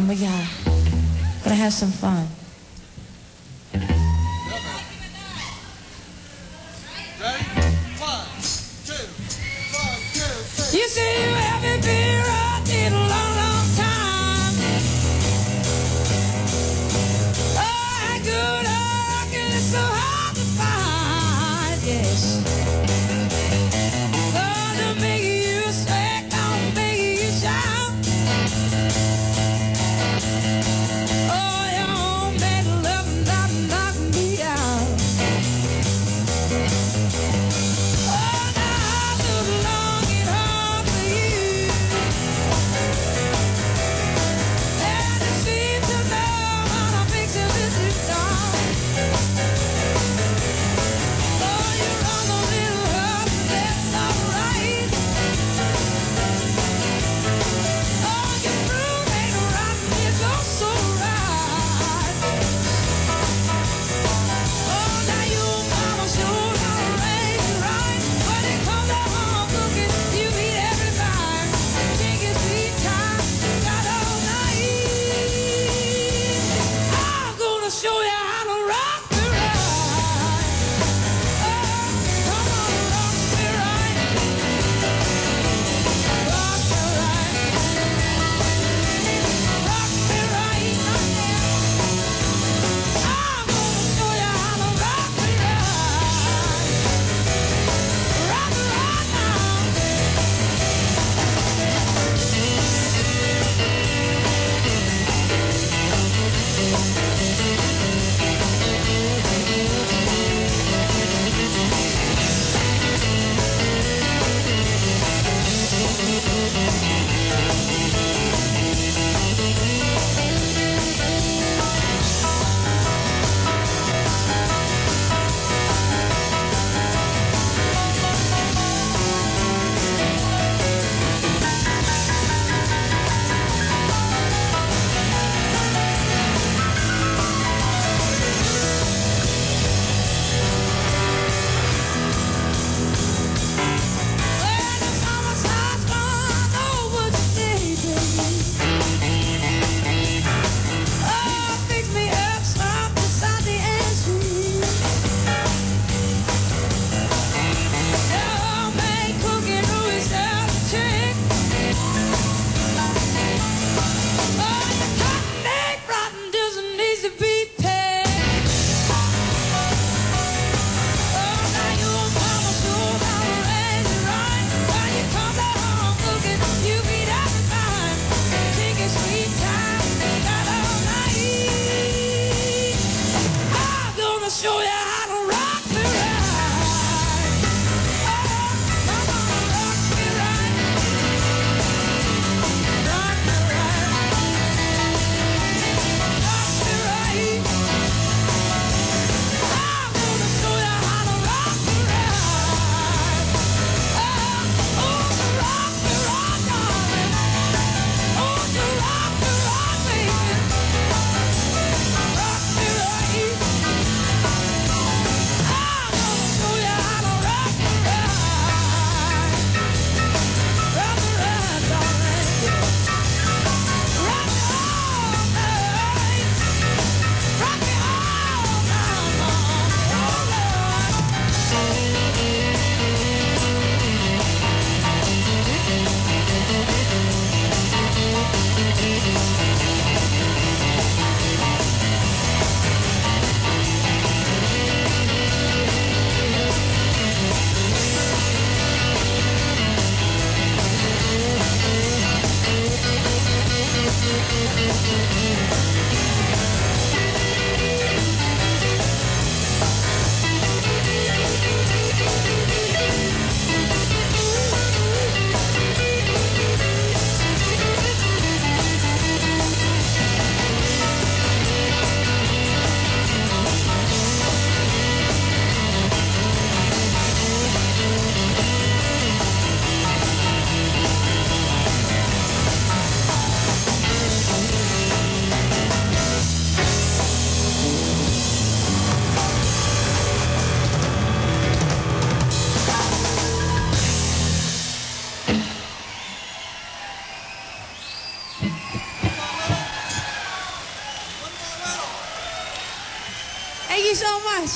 and we gonna have some fun. You say you haven't been right in a long, long time. Oh, good rockin' is so hard to find, yes. Gonna make you sweat, gonna make you shout. Oh, your own bad love knock me out. Oh, now I took long and hard for you. you so much.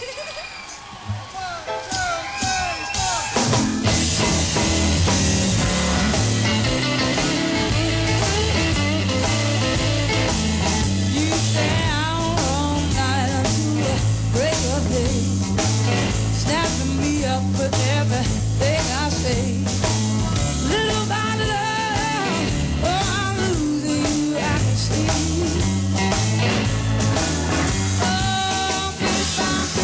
You stay out all night until the break of day, snapping me up with everything I say. Little by little, oh, I'm losing you, I can see. Oh,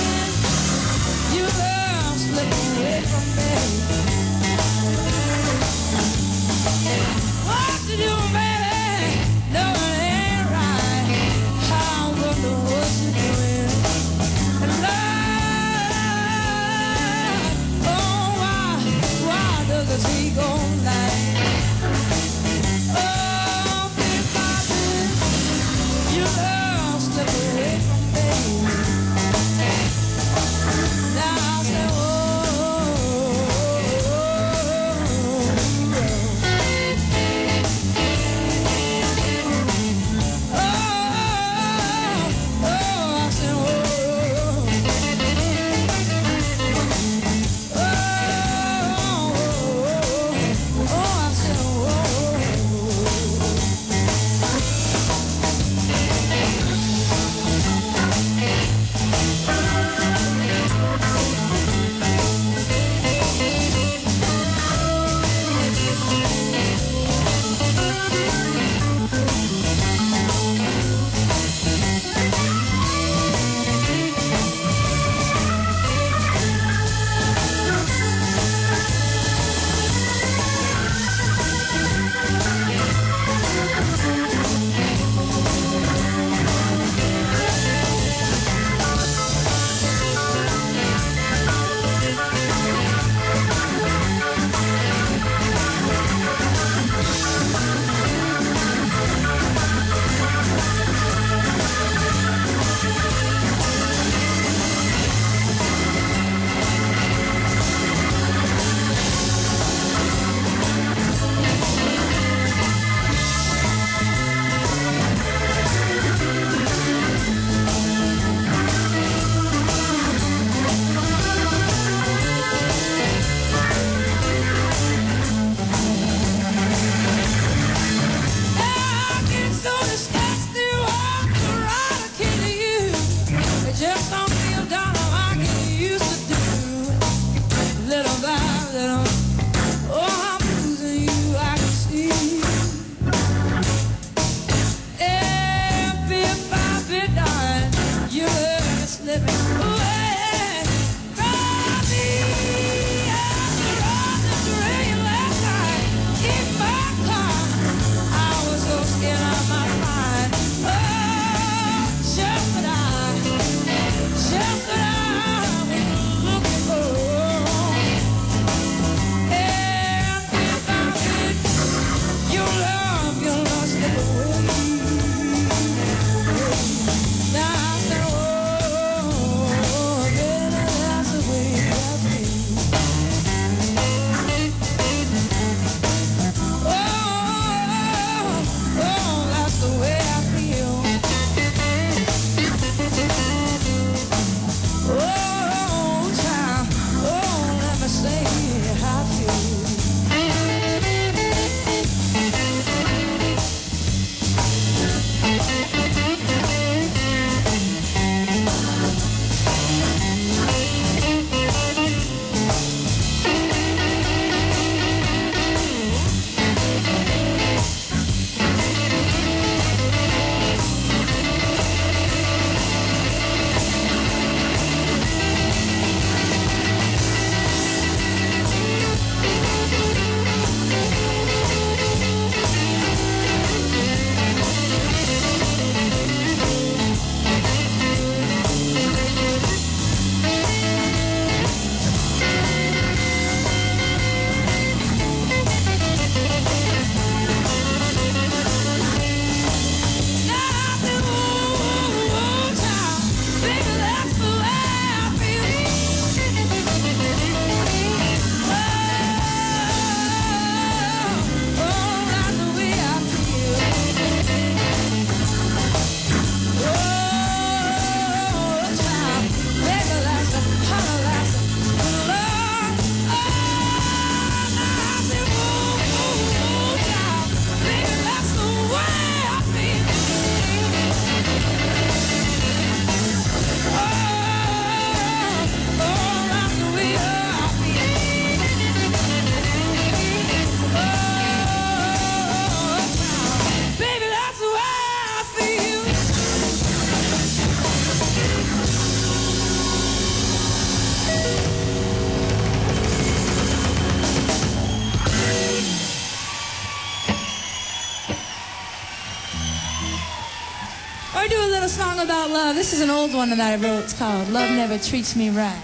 Or do a little song about love. This is an old one that I wrote. It's called Love Never Treats Me Right.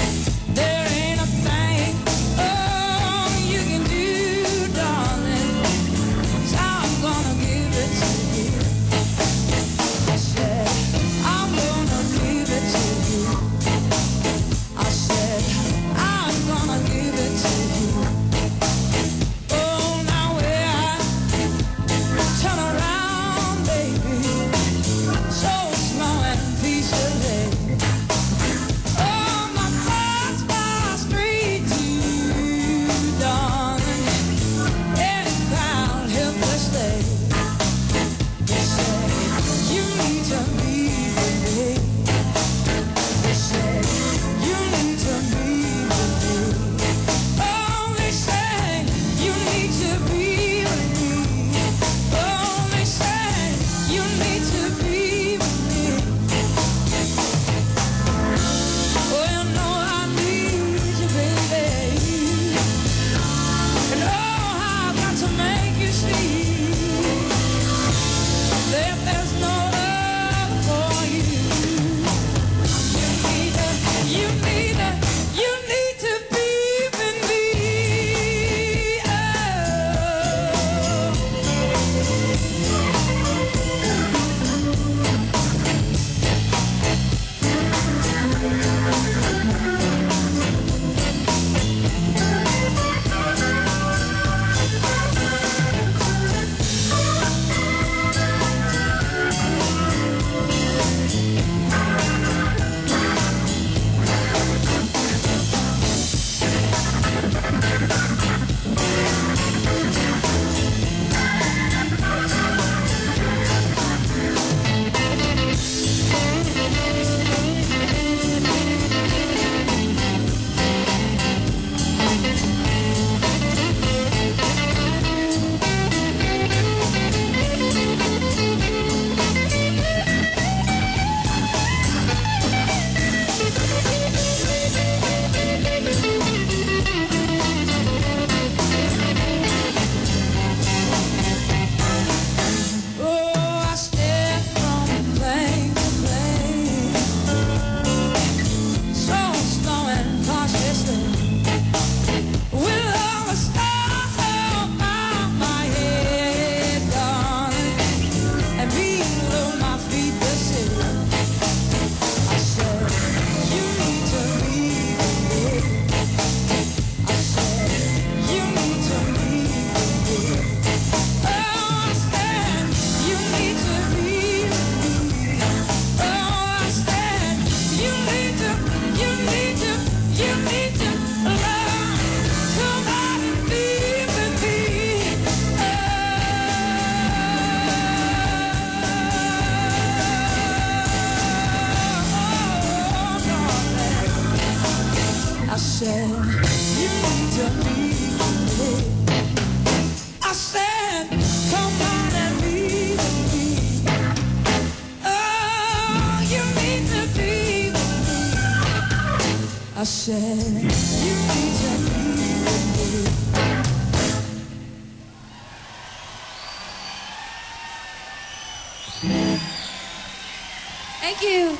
There ain't a thing, oh, you can do, darling. I said, you need to leave me. I said, come on and leave me. Oh, you need to leave me. I said, you need to leave me. Thank you.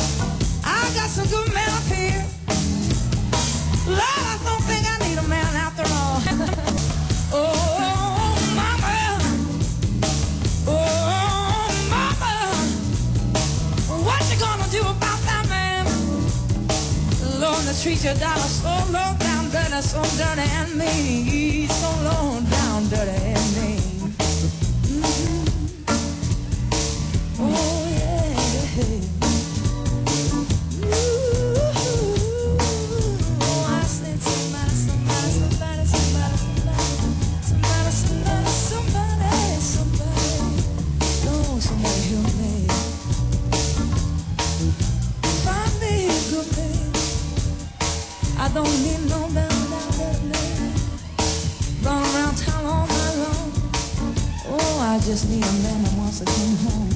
Some good men up here. Lord, I don't think I need a man out treat your daughter so low down dirty, so dirty and mean, so low down dirty and mean. Oh yeah. Oh, I said somebody, somebody, somebody, somebody, somebody, somebody, somebody, somebody, oh, somebody help me. Find me a good man. I don't need no down man. Run around town all night long. Oh, I just need a man that wants to come home.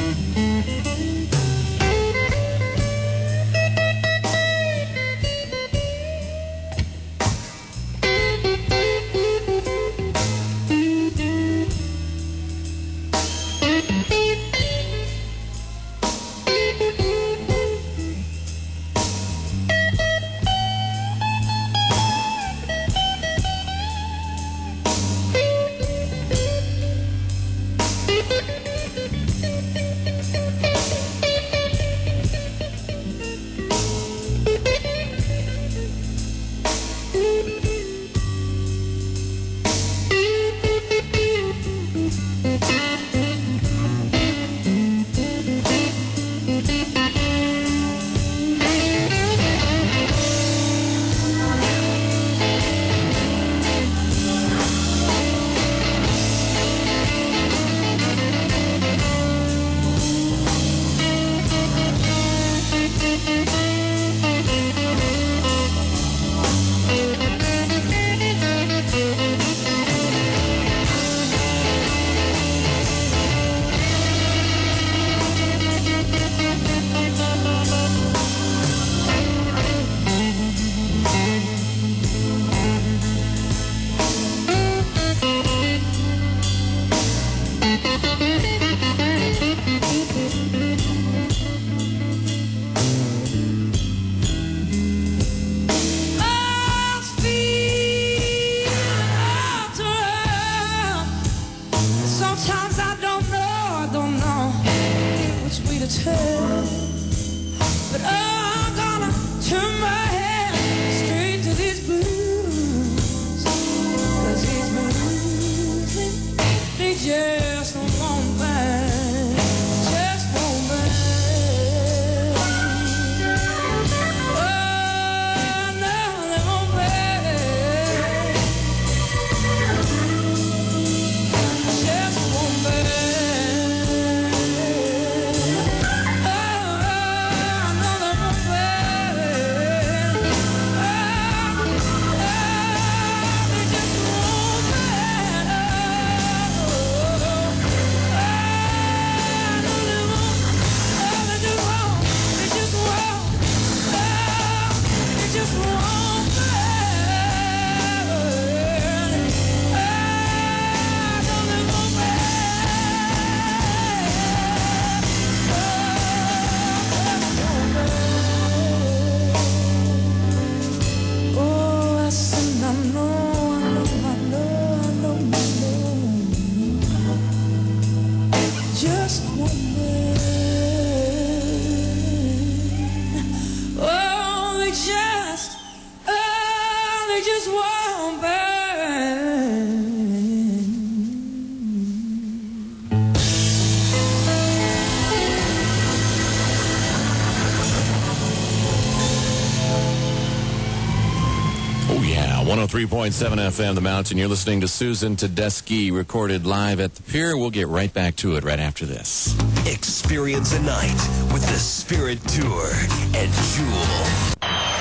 Oh, yeah. 103.7 FM, The Mountain. You're listening to Susan Tedeschi, recorded live at the Pier. We'll get right back to it right after this. Experience a night with the Spirit Tour and Jewel.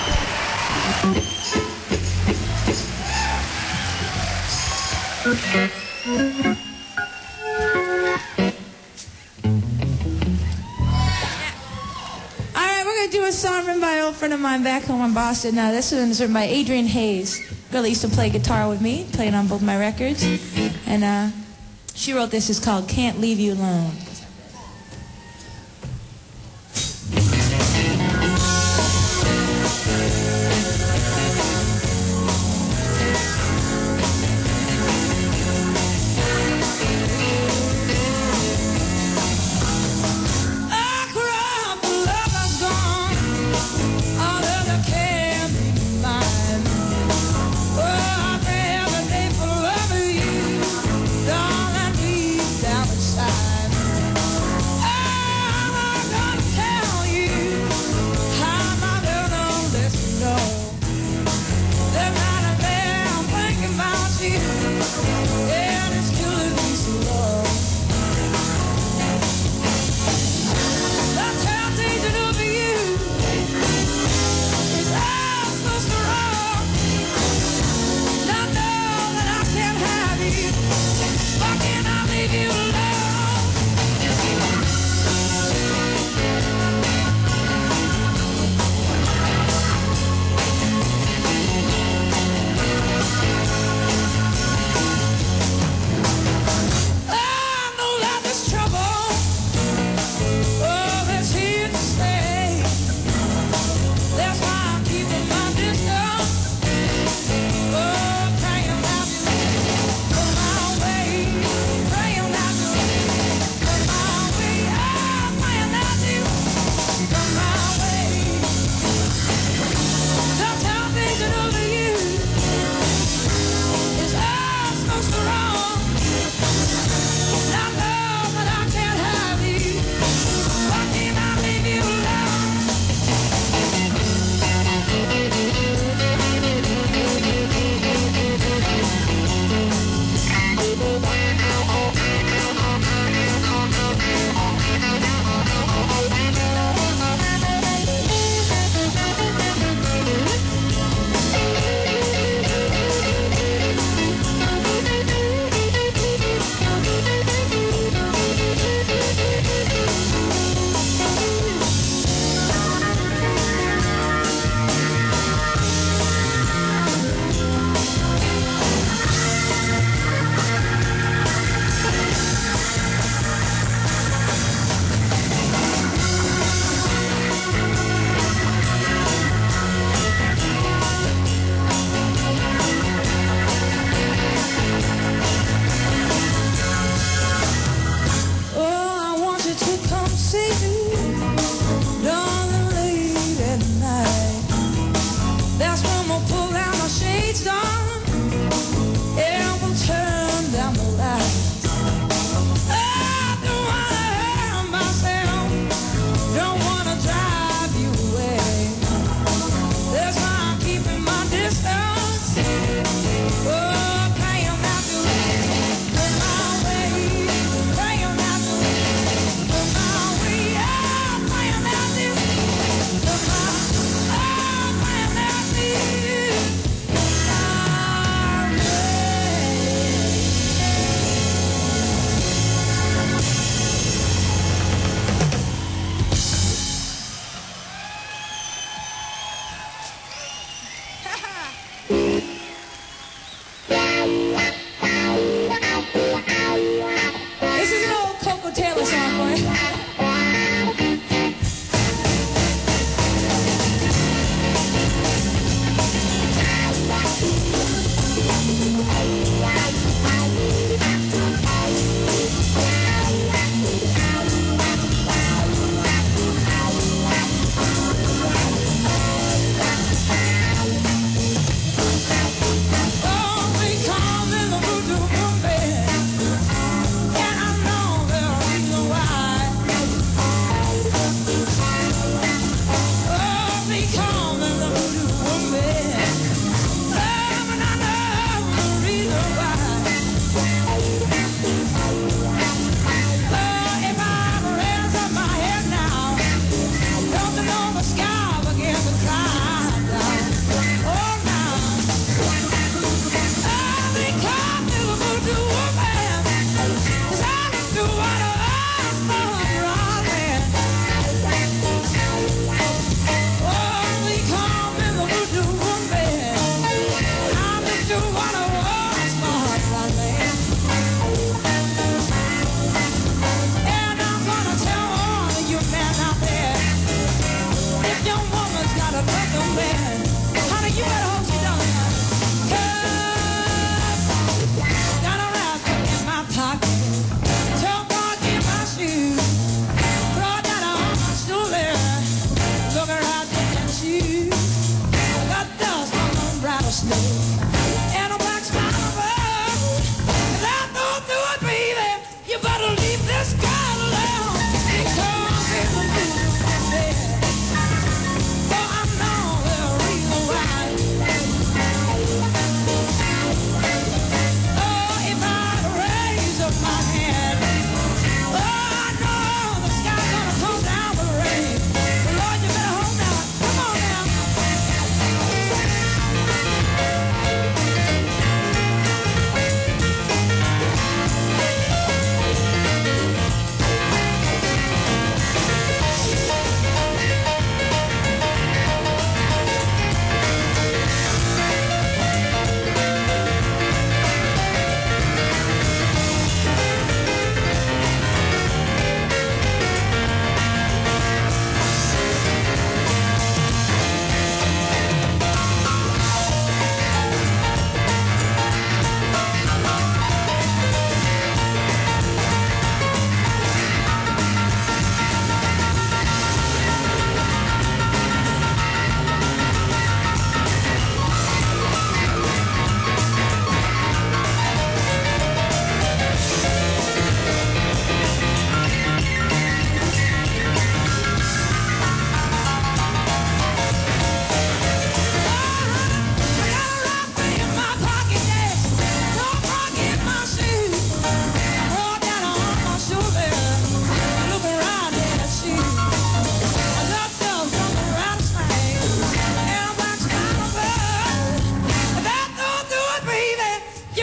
Do a song written by an old friend of mine back home in Boston. Now, this one's written by Adrian Hayes. Girl that used to play guitar with me, played on both my records. And she wrote this. It's called Can't Leave You Alone.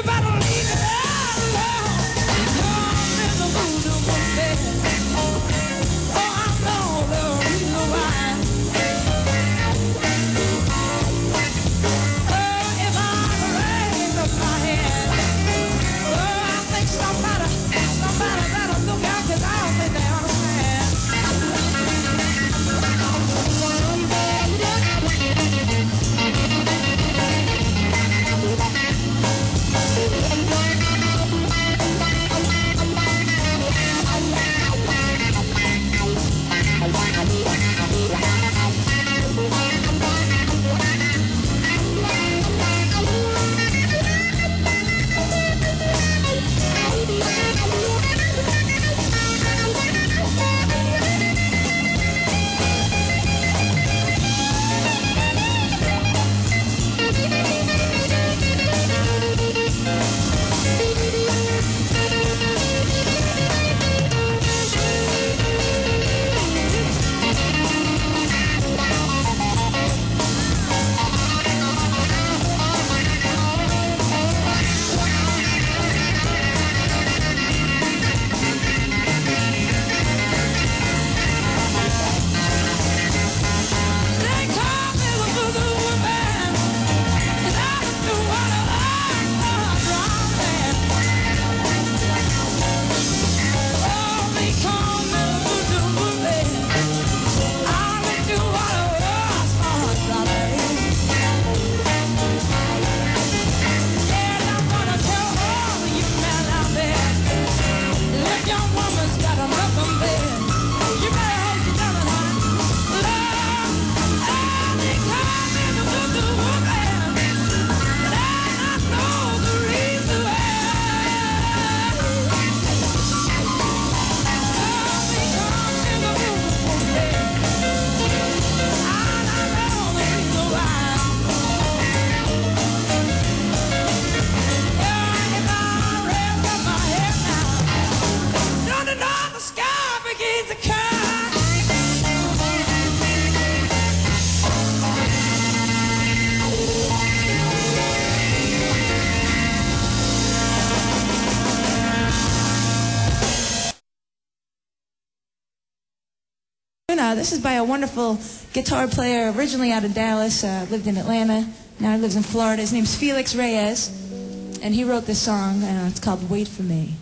This is by a wonderful guitar player originally out of Dallas, lived in Atlanta, now he lives in Florida. His name's Felix Reyes, and he wrote this song. It's called Wait for Me.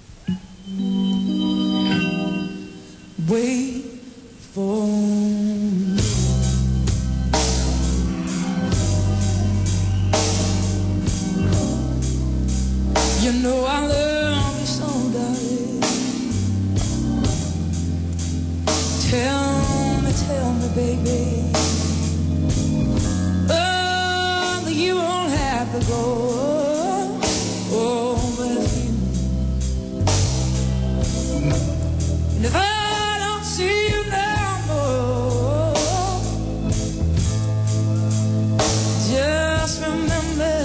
Wait for me. You know I love you so, darling. Tell me, baby. Oh, that you won't have to go. Oh, but if I don't see you no more, just remember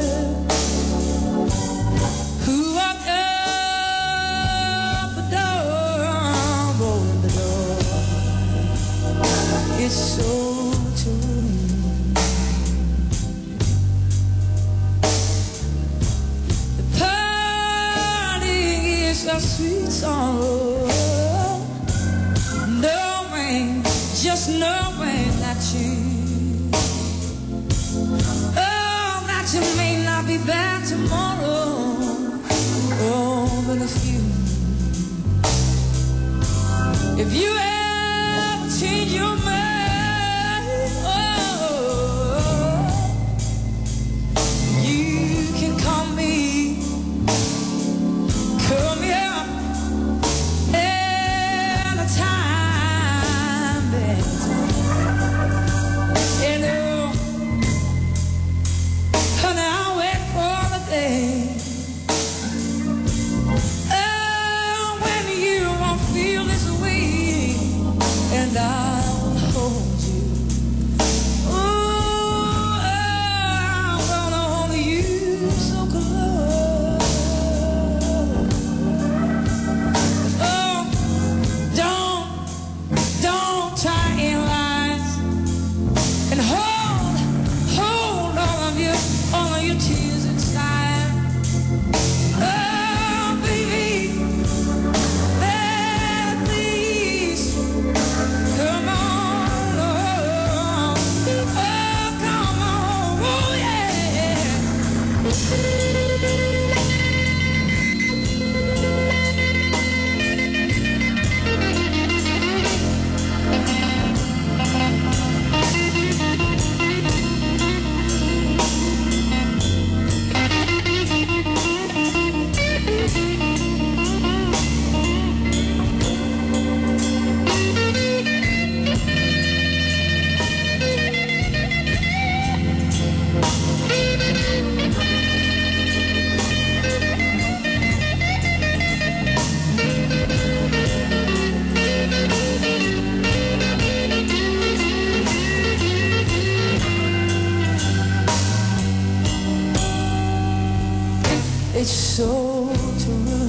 who walked up the door, opened the door. It's so true. The party is a sweet sorrow. Knowing, just knowing that that you may not be back tomorrow. Oh, but if you ever change your mind, you can call me up anytime, baby. You know, honey, it's so true.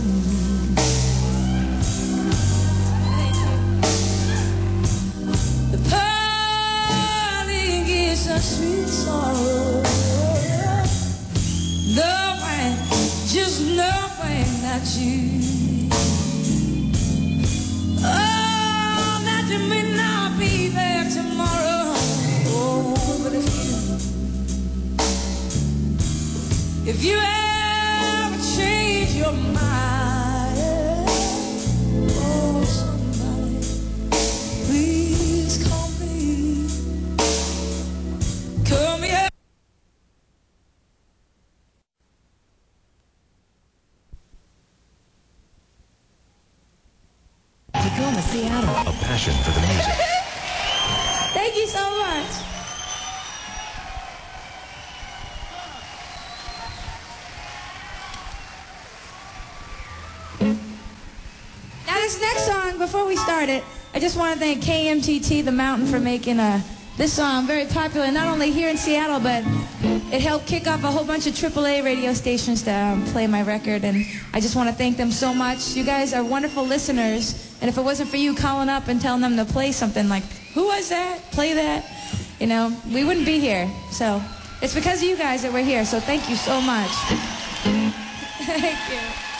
The parting is a sweet sorrow. Knowing, just knowing that you, oh, that you may not be there tomorrow. Oh, but if you ever change your mind, oh, somebody, please call me. Call me up. Tacoma, Seattle. A passion for the music. Thank you so much. Now this next song, before we start it, I just want to thank KMTT, The Mountain, for making this song very popular, not only here in Seattle, but it helped kick off a whole bunch of AAA radio stations to play my record, and I just want to thank them so much. You guys are wonderful listeners, and if it wasn't for you calling up and telling them to play something like, who was that? Play that? You know, we wouldn't be here. So it's because of you guys that we're here, so thank you so much. Thank you.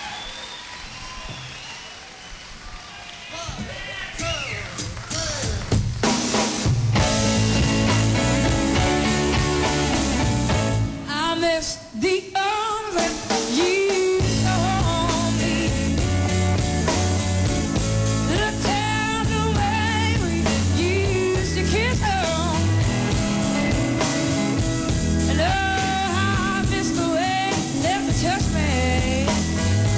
I miss the arms that you told me, the tender way we used to kiss on, and oh, how I miss the way you never touched me.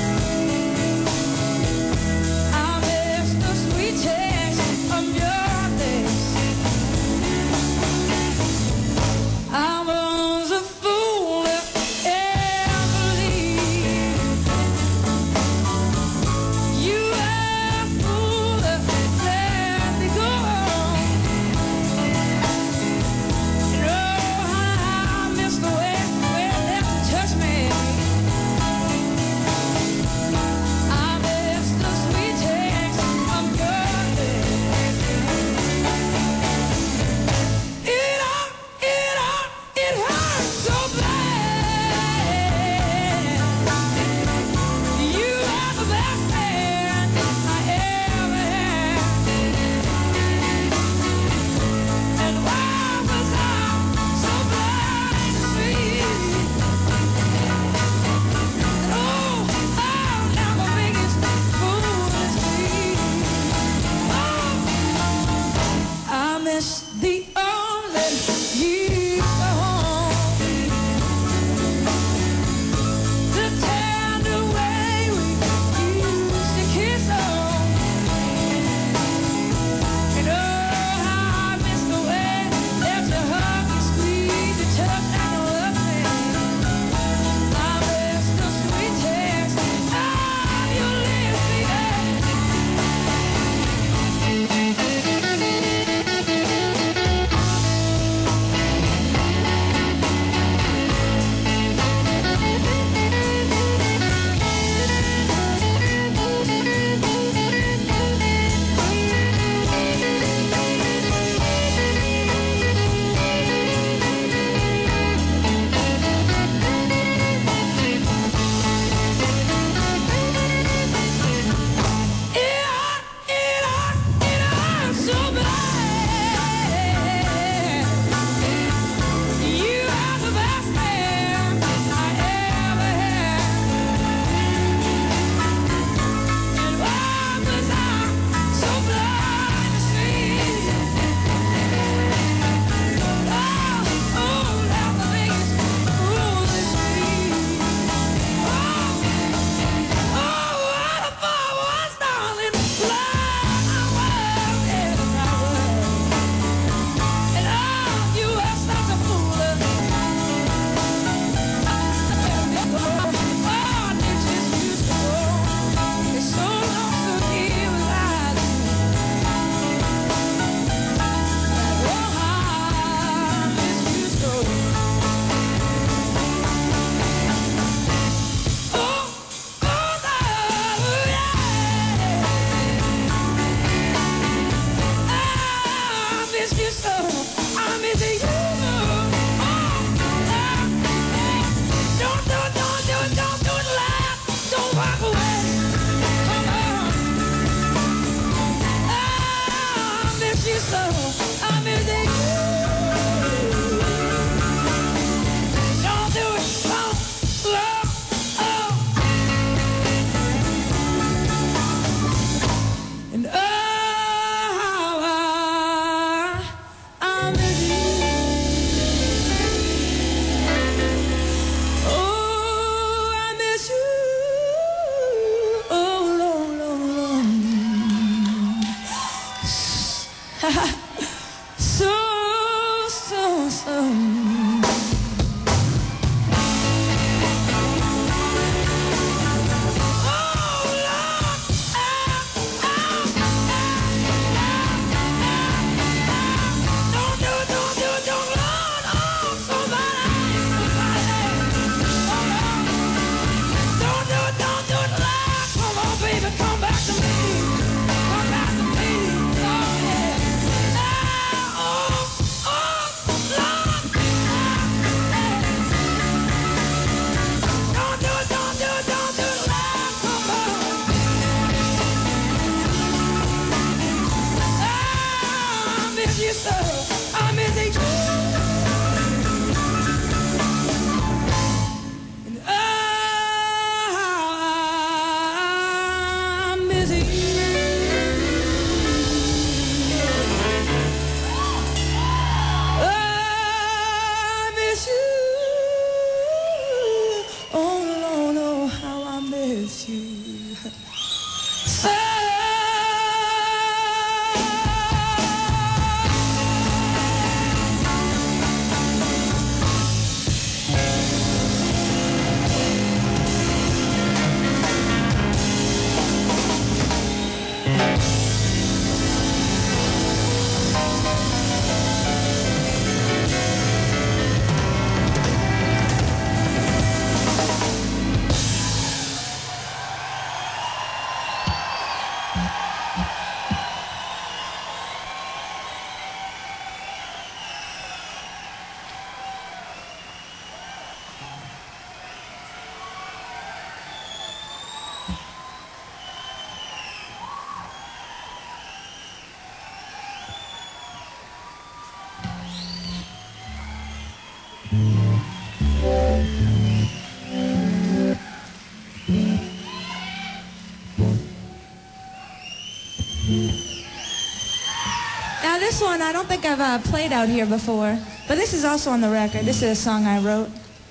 this one I don't think I've played out here before, but this is also on the record. This is a song I wrote.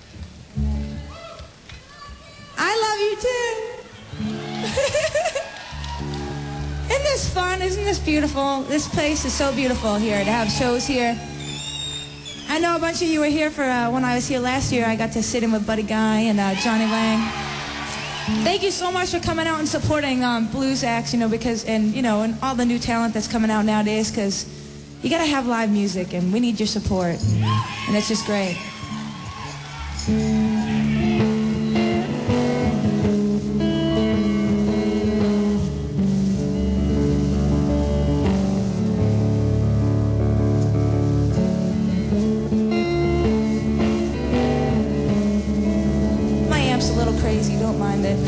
I love you too. Isn't this fun? Isn't this beautiful? This place is so beautiful here to have shows here. I know a bunch of you were here for when I was here last year. I got to sit in with Buddy Guy and Johnny Lang. Thank you so much for coming out and supporting blues acts, because, and all the new talent that's coming out nowadays, because you got to have live music, and we need your support. And it's just great. My amp's a little crazy, don't mind it.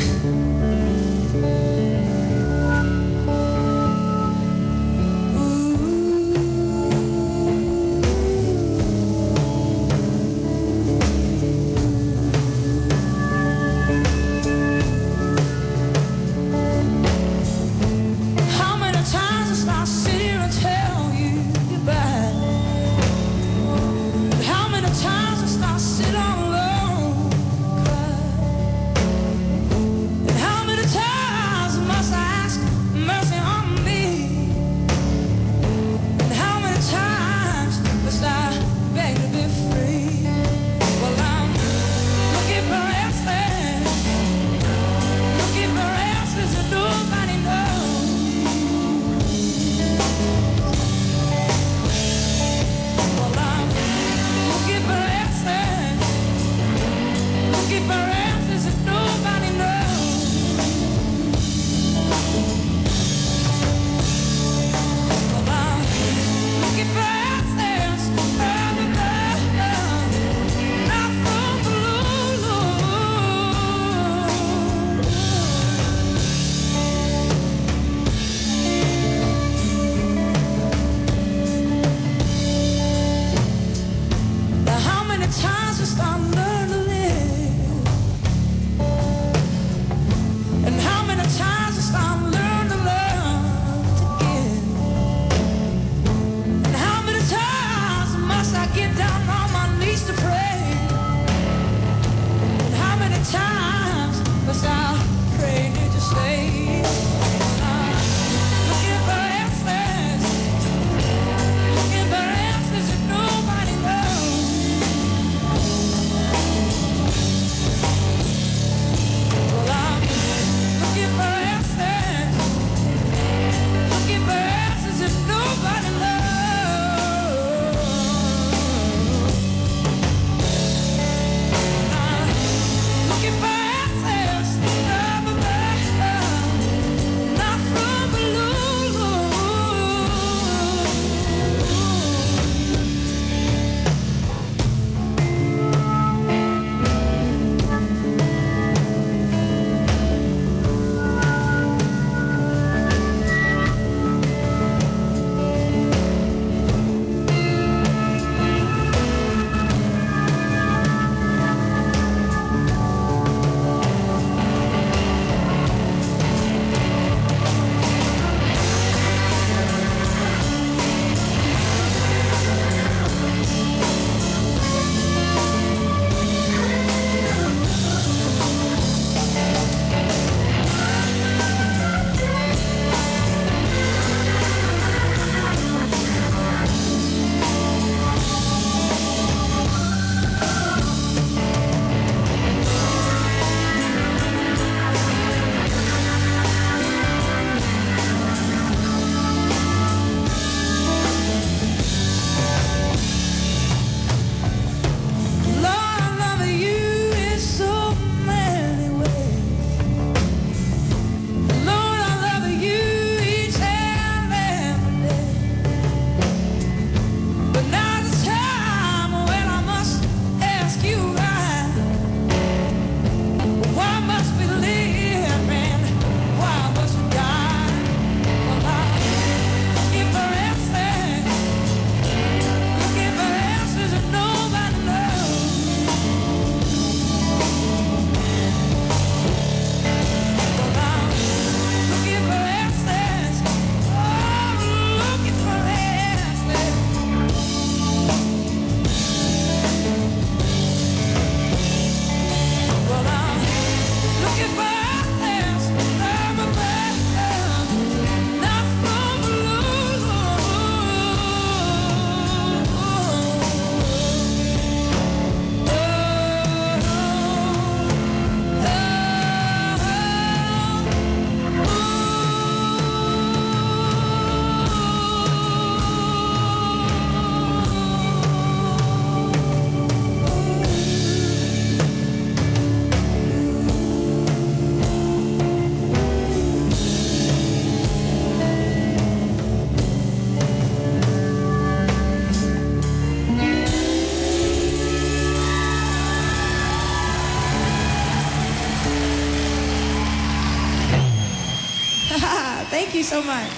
Thank you so much.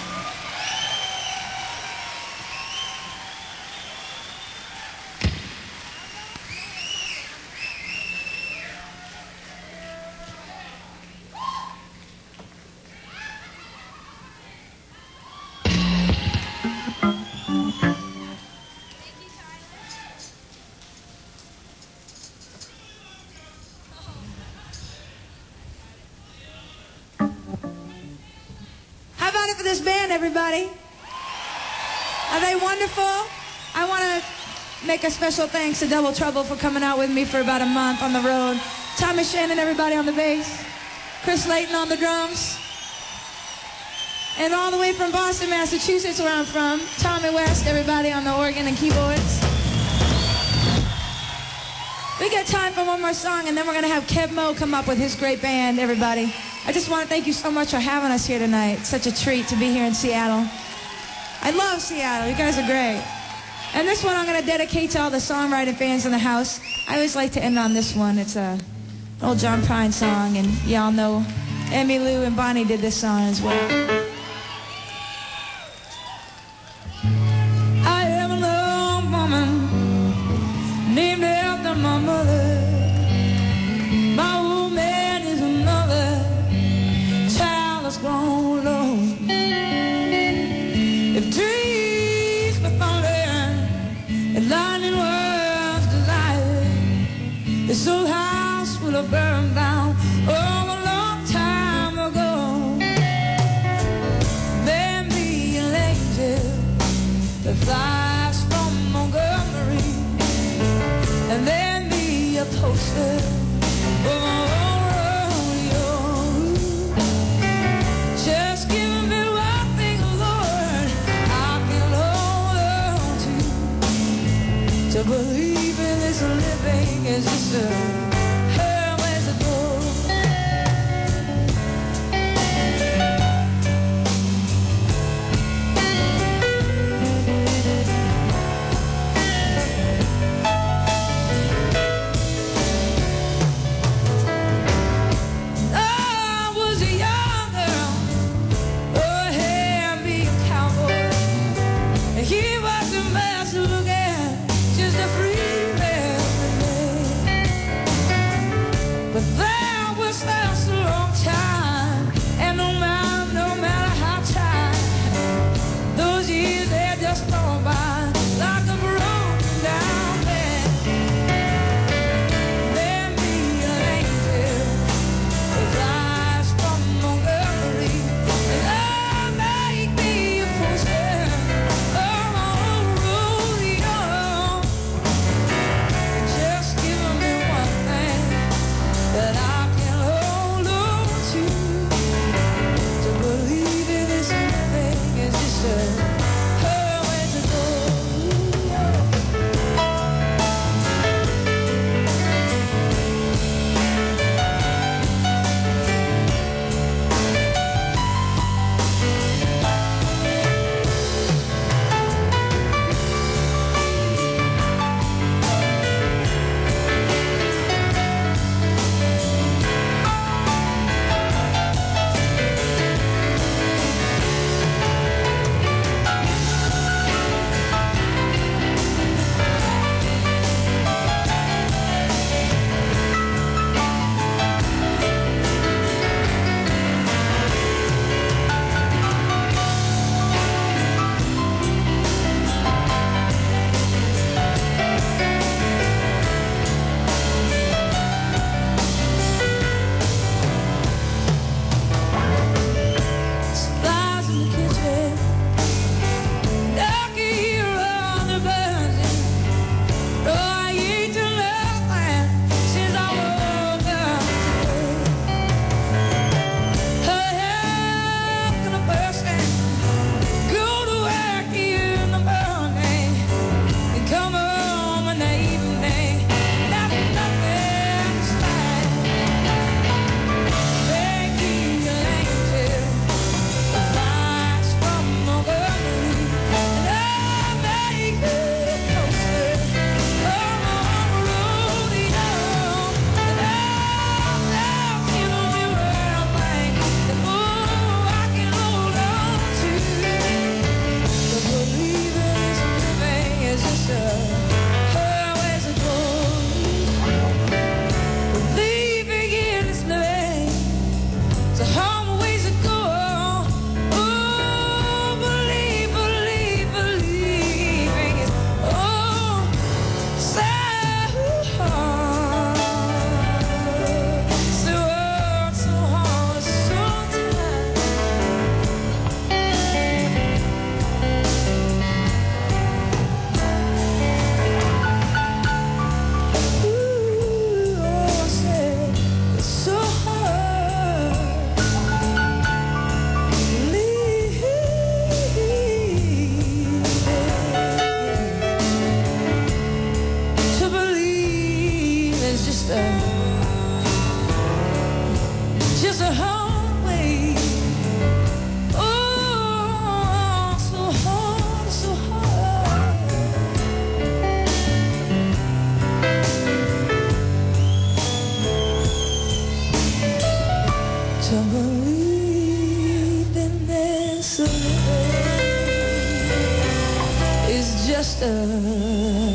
How about it for this band, everybody? Are they wonderful? I want to make a special thanks to Double Trouble for coming out with me for about a month on the road. Tommy Shannon, everybody on the bass. Chris Layton on the drums. And all the way from Boston, Massachusetts, where I'm from, Tommy West, everybody on the organ and keyboards. We got time for one more song, and then we're going to have Kev Mo come up with his great band, everybody. I just want to thank you so much for having us here tonight. It's such a treat to be here in Seattle. I love Seattle. You guys are great. And this one I'm going to dedicate to all the songwriting fans in the house. I always like to end on this one. It's an old John Prine song, and y'all know Emmylou and Bonnie did this song as well. I am a lone woman named after my mother. My old man is another child that's grown low. If trees were thunder and lightning was desire, this old house would have burned down a long time ago. just a hard way. Oh, so hard, so hard to believe in this is just a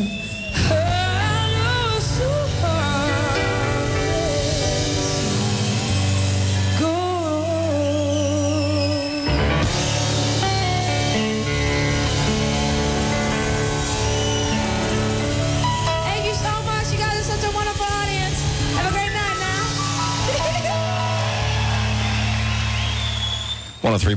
Thank you so much. You guys are such a wonderful audience. Have a great night now. 103.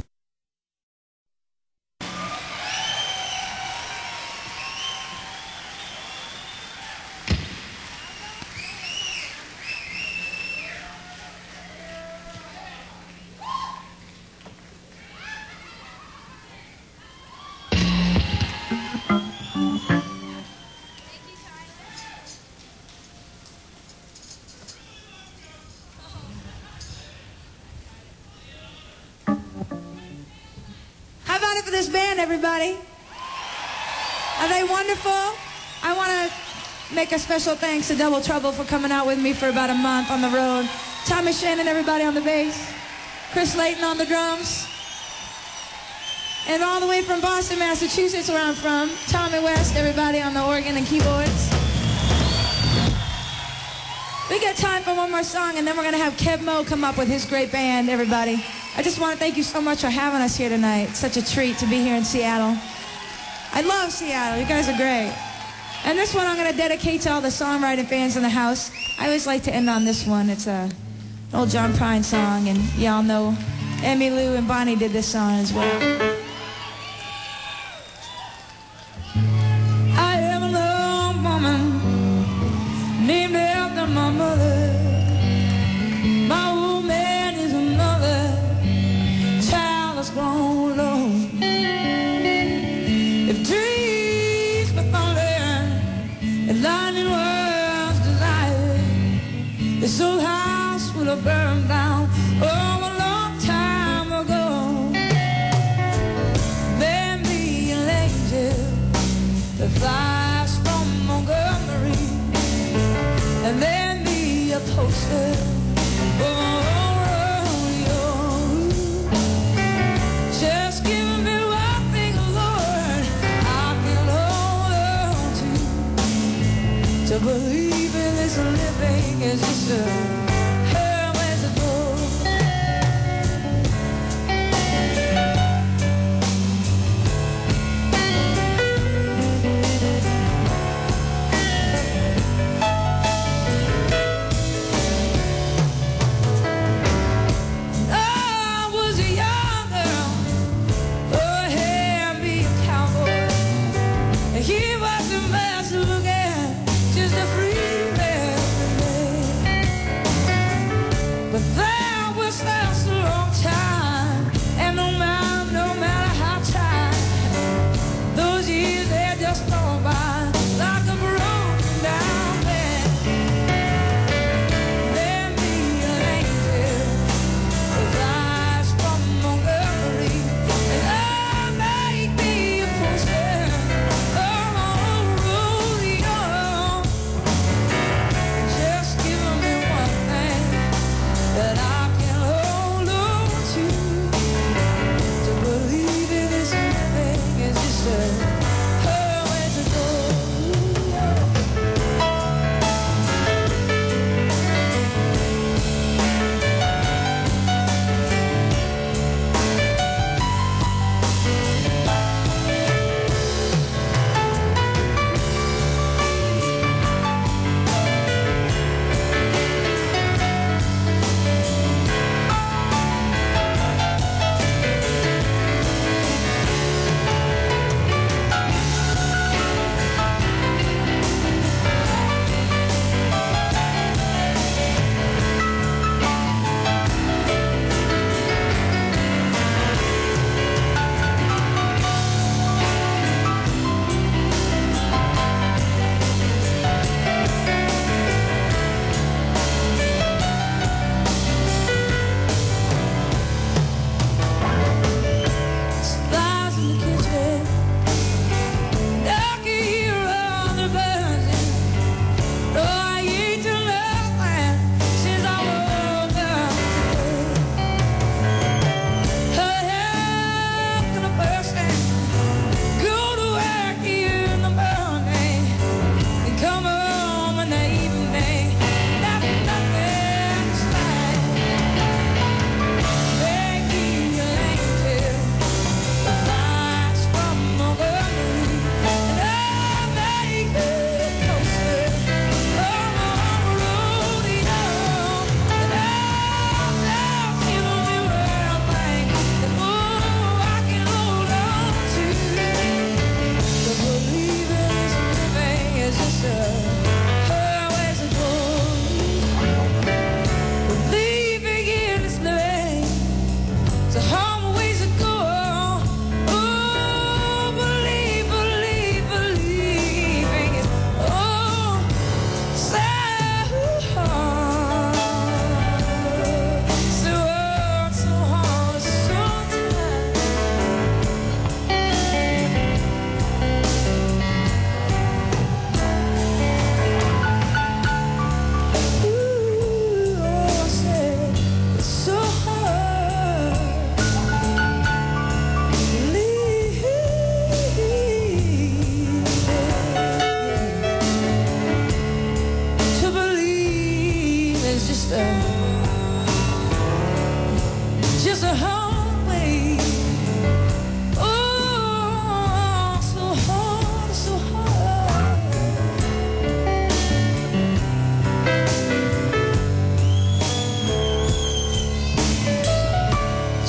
How about it for this band, everybody? Are they wonderful? I want to make a special thanks to Double Trouble for coming out with me for about a month on the road. Tommy Shannon, everybody on the bass. Chris Layton on the drums. And all the way from Boston, Massachusetts, where I'm from, Tommy West, everybody on the organ and keyboards. We got time for one more song, and then we're going to have Kev Mo come up with his great band, everybody. I just want to thank you so much for having us here tonight. It's such a treat to be here in Seattle. I love Seattle. You guys are great. And this one I'm going to dedicate to all the songwriting fans in the house. I always like to end on this one. It's an old John Prine song, and y'all know Emmy Lou and Bonnie did this song as well. I am a lone woman named after my mother. My old man is another child that's grown low. If dreams were thunder and lightning was desire, this old house would have burned down a long time ago. There be an angel that flies from Montgomery, and then be a poster for a rodeo. Just give me one thing, Lord, I can hold on to believe in this living is just a hermit's goal.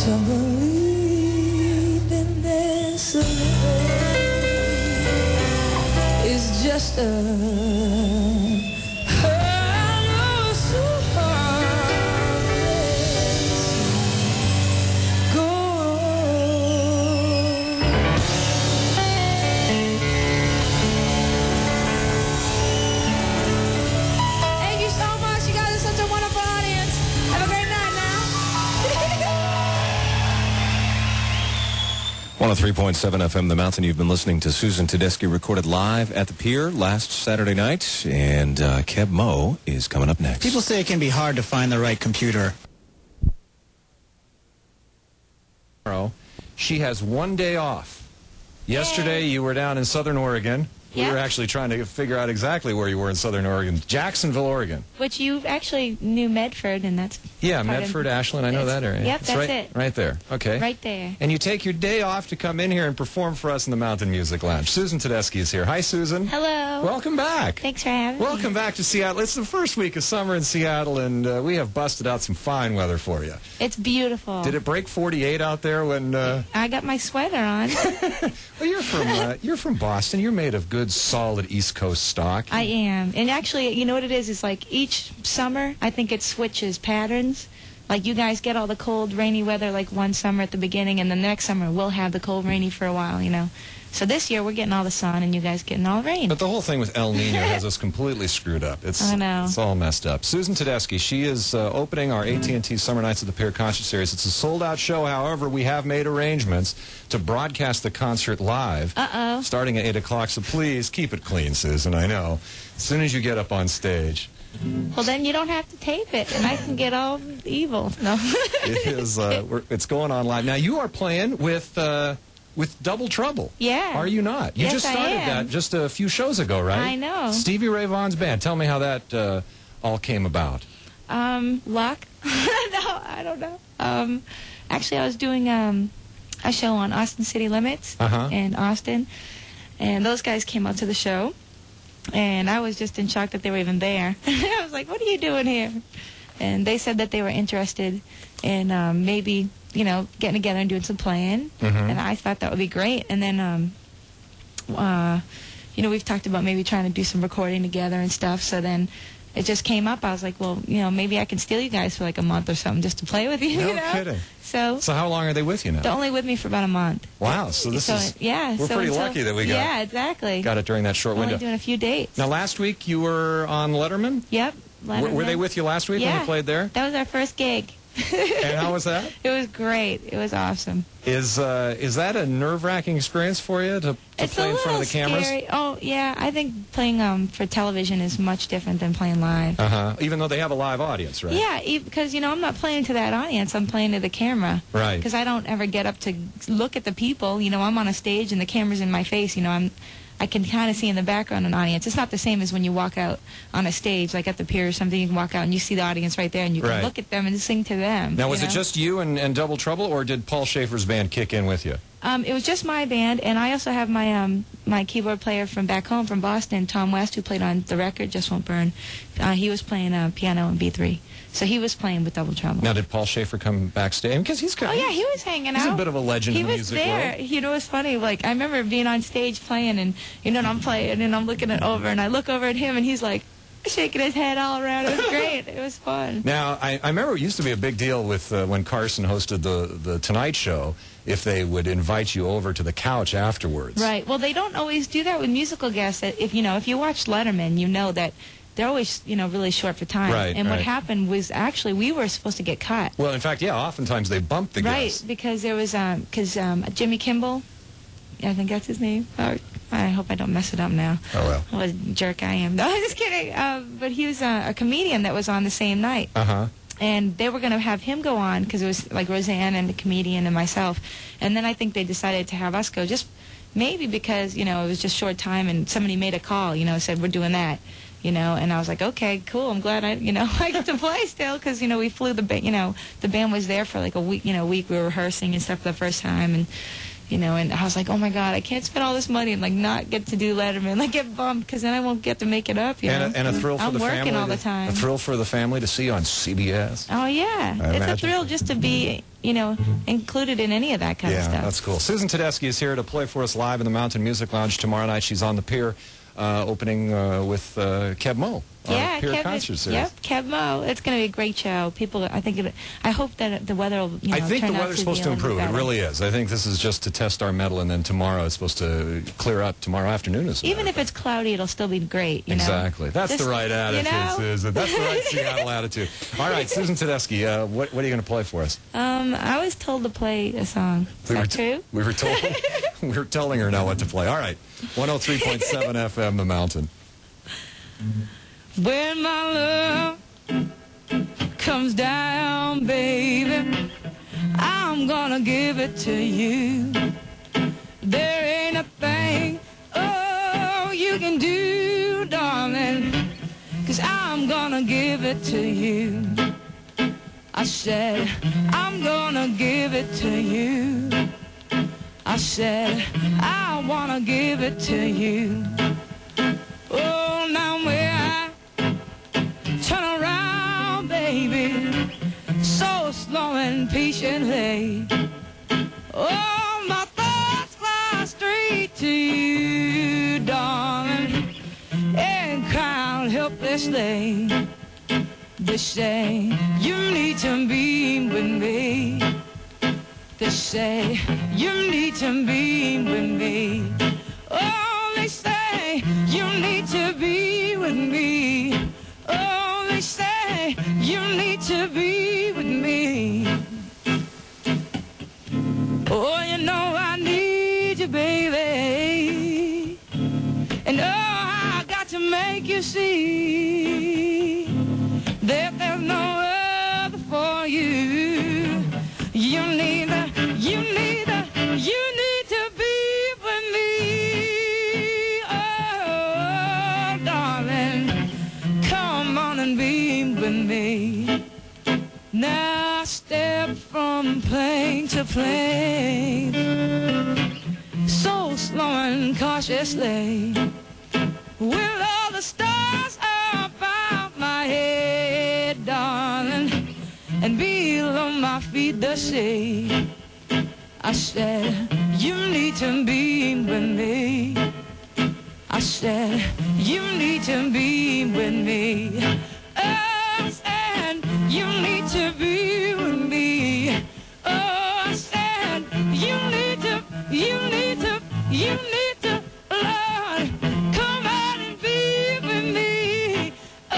to believe in this love is just a Thank you so much. You guys are such a wonderful audience. Have a great night now. 103.7 FM, The Mountain. You've been listening to Susan Tedeschi, recorded live at the Pier last Saturday night. And Keb Mo is coming up next. People say it can be hard to find the right computer. She has one day off. Yesterday, you were down in Southern Oregon. We Yeah. were actually trying to figure out exactly where you were in Southern Oregon. Jacksonville, Oregon. Which you actually knew Medford, and that's Yeah, part of- Medford, Ashland, I know that area. Yep, It's that's right, it. Right there. Okay. right there. And you take your day off to come in here and perform for us in the Mountain Music Lounge. Susan Tedeschi is here. Hi, Susan. Hello. Welcome back. Thanks for having me. Welcome back to Seattle. It's the first week of summer in Seattle, and we have busted out some fine weather for you. It's beautiful. Did it break 48 out there when... I got my sweater on. Well, you're from Boston. You're made of good, solid East Coast stock. I am. And actually, you know what it is? It's like each summer, I think it switches patterns. Like you guys get all the cold, rainy weather like one summer at the beginning, and the next summer we'll have the cold, rainy for a while, you know. So this year we're getting all the sun, and you guys getting all the rain. But the whole thing with El Nino has us completely screwed up. I know. It's all messed up. Susan Tedeschi, she is opening our AT&T Summer Nights at the Pier concert series. It's a sold-out show. However, we have made arrangements to broadcast the concert live. Uh-oh. Starting at 8 o'clock. So please keep it clean, Susan. I know. As soon as you get up on stage. Well, then you don't have to tape it, and I can get all evil. No. It is. It's going on live now. You are playing with Double Trouble. Yeah. Are you not? You Yes, just I started am. that just a few shows ago, right? I know. Stevie Ray Vaughan's band. Tell me how that all came about. Luck? No, I don't know. Actually, I was doing a show on Austin City Limits Uh-huh. in Austin, and those guys came out to the show, and I was just in shock that they were even there. I was like, what are you doing here? And they said that they were interested in maybe, you know, getting together and doing some playing, and I thought that would be great. And then, you know, we've talked about maybe trying to do some recording together and stuff, so then it just came up. I was like, well, you know, maybe I can steal you guys for like a month or something just to play with you, No you know? kidding. So So how long are they with you now? they're only with me for about a month. Wow. So this is. yeah. We're so pretty until- lucky that we Yeah, exactly. got it during that short Only window. doing a few dates. Now, last week you were on Letterman. Yep. Were they with you last week when Yeah. you played there? That was our first gig. And how was that? It was great. It was awesome. Is that a nerve-wracking experience for you to It's play a in front of little the cameras? scary. Oh, yeah. I think playing for television is much different than playing live. Even though they have a live audience, right? Yeah, because, you know, I'm not playing to that audience. I'm playing to the camera. Right. Because I don't ever get up to look at the people. You know, I'm on a stage and the camera's in my face. You know, I can kind of see in the background an audience. It's not the same as when you walk out on a stage, like at the Pier or something. You can walk out and you see the audience right there, and you can Right. look at them and sing to them. Now, was you it know? just you and Double Trouble, or did Paul Schaefer's band kick in with you? It was just my band, and I also have my my keyboard player from back home, from Boston, Tom West, who played on the record Just Won't Burn. He was playing piano in B3, so he was playing with Double Trouble. Now, did Paul Schaefer come backstage? Because he's kind Oh yeah, he was hanging out. He's a bit of a legend he in the was music there. world. You know, it's funny. Like I remember being on stage playing, and you know, and I'm playing, and I'm looking over, and I look over at him, and he's like shaking his head all around. It was great. It was fun. Now, I remember it used to be a big deal with when Carson hosted the Tonight Show, if they would invite you over to the couch afterwards. Right. Well, they don't always do that with musical guests. If you know, if you watch Letterman, you know that they're always, you know, really short for time. Right, and what right. happened was actually we were supposed to get cut. Well, in fact, yeah, oftentimes they bump the Right, guests. because there was Jimmy Kimball, I think that's his name. I hope I don't mess it up now. Oh, well. What a jerk I am. No, I'm just kidding. But he was a comedian that was on the same night. Uh-huh. And they were going to have him go on because it was like Roseanne and the comedian and myself. And then I think they decided to have us go, just maybe because, you know, it was just short time and somebody made a call, you know, said we're doing that, you know. And I was like, okay, cool. I'm glad I get to play still because, you know, we flew the band was there for like a week, we were rehearsing and stuff for the first time. And, you know, and I was like, oh my God, I can't spend all this money and like not get to do Letterman, like get bummed, because then I won't get to make it up, you know. And a thrill for I'm the family. working all the time. A thrill for the family to see on CBS. Oh yeah, it's imagine. a thrill just to be, you know, included in any of that kind of Yeah, stuff. that's cool. Susan Tedeschi is here to play for us live in the Mountain Music Lounge tomorrow night. She's on the pier, opening with Keb Mo. Yeah, Pier Concert Series. Yep, Keb Mo. It's going to be a great show. People, I hope that the weather will, you know, I think the turn out weather's to supposed be to a little improve. bit It better. really is. I think this is just to test our metal, and then tomorrow it's supposed to clear up tomorrow afternoon. Even if it's cloudy, it'll still be great. You Exactly. know? That's Just, the right attitude, you know? Susan. That's the right Seattle attitude. All right, Susan Tedeschi, what are you going to play for us? I was told to play a song. Is that true? We were told. We were telling her now what to play. All right, 103.7 FM, The Mountain. When my love comes down, baby, I'm gonna give it to you. There ain't a thing, oh, you can do, darling, 'cause I'm gonna give it to you. I said, I'm gonna give it to you. I said, I wanna give it to you. Oh, now where I turn around, baby, so slow and patiently. Oh, my thoughts fly straight to you, darling, and cry helplessly. They say you need to be with me. They say you need to be with me. Oh, they say you need to be with me. Oh, they say you need to be with me. Oh, you know I need you, baby. And oh, I got to make you see that there's no other for you. You need to be with me. Oh, darling, come on and be with me. Now I step from plane to plane, so slow and cautiously, with all the stars about my head, darling, and below my feet the sea. I said, you need to be with me. I said, you need to be with me. I said, you need to be with me. Oh, I said, you need to, Lord, come out and be with me.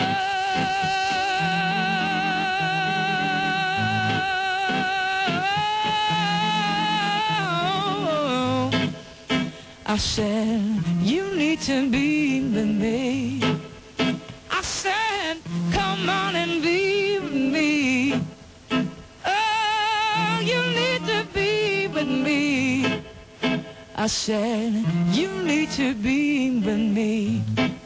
Oh, I said, you need to be with me. I said, come on and be with me. Oh, you need to be with me. I said, you need to be with me.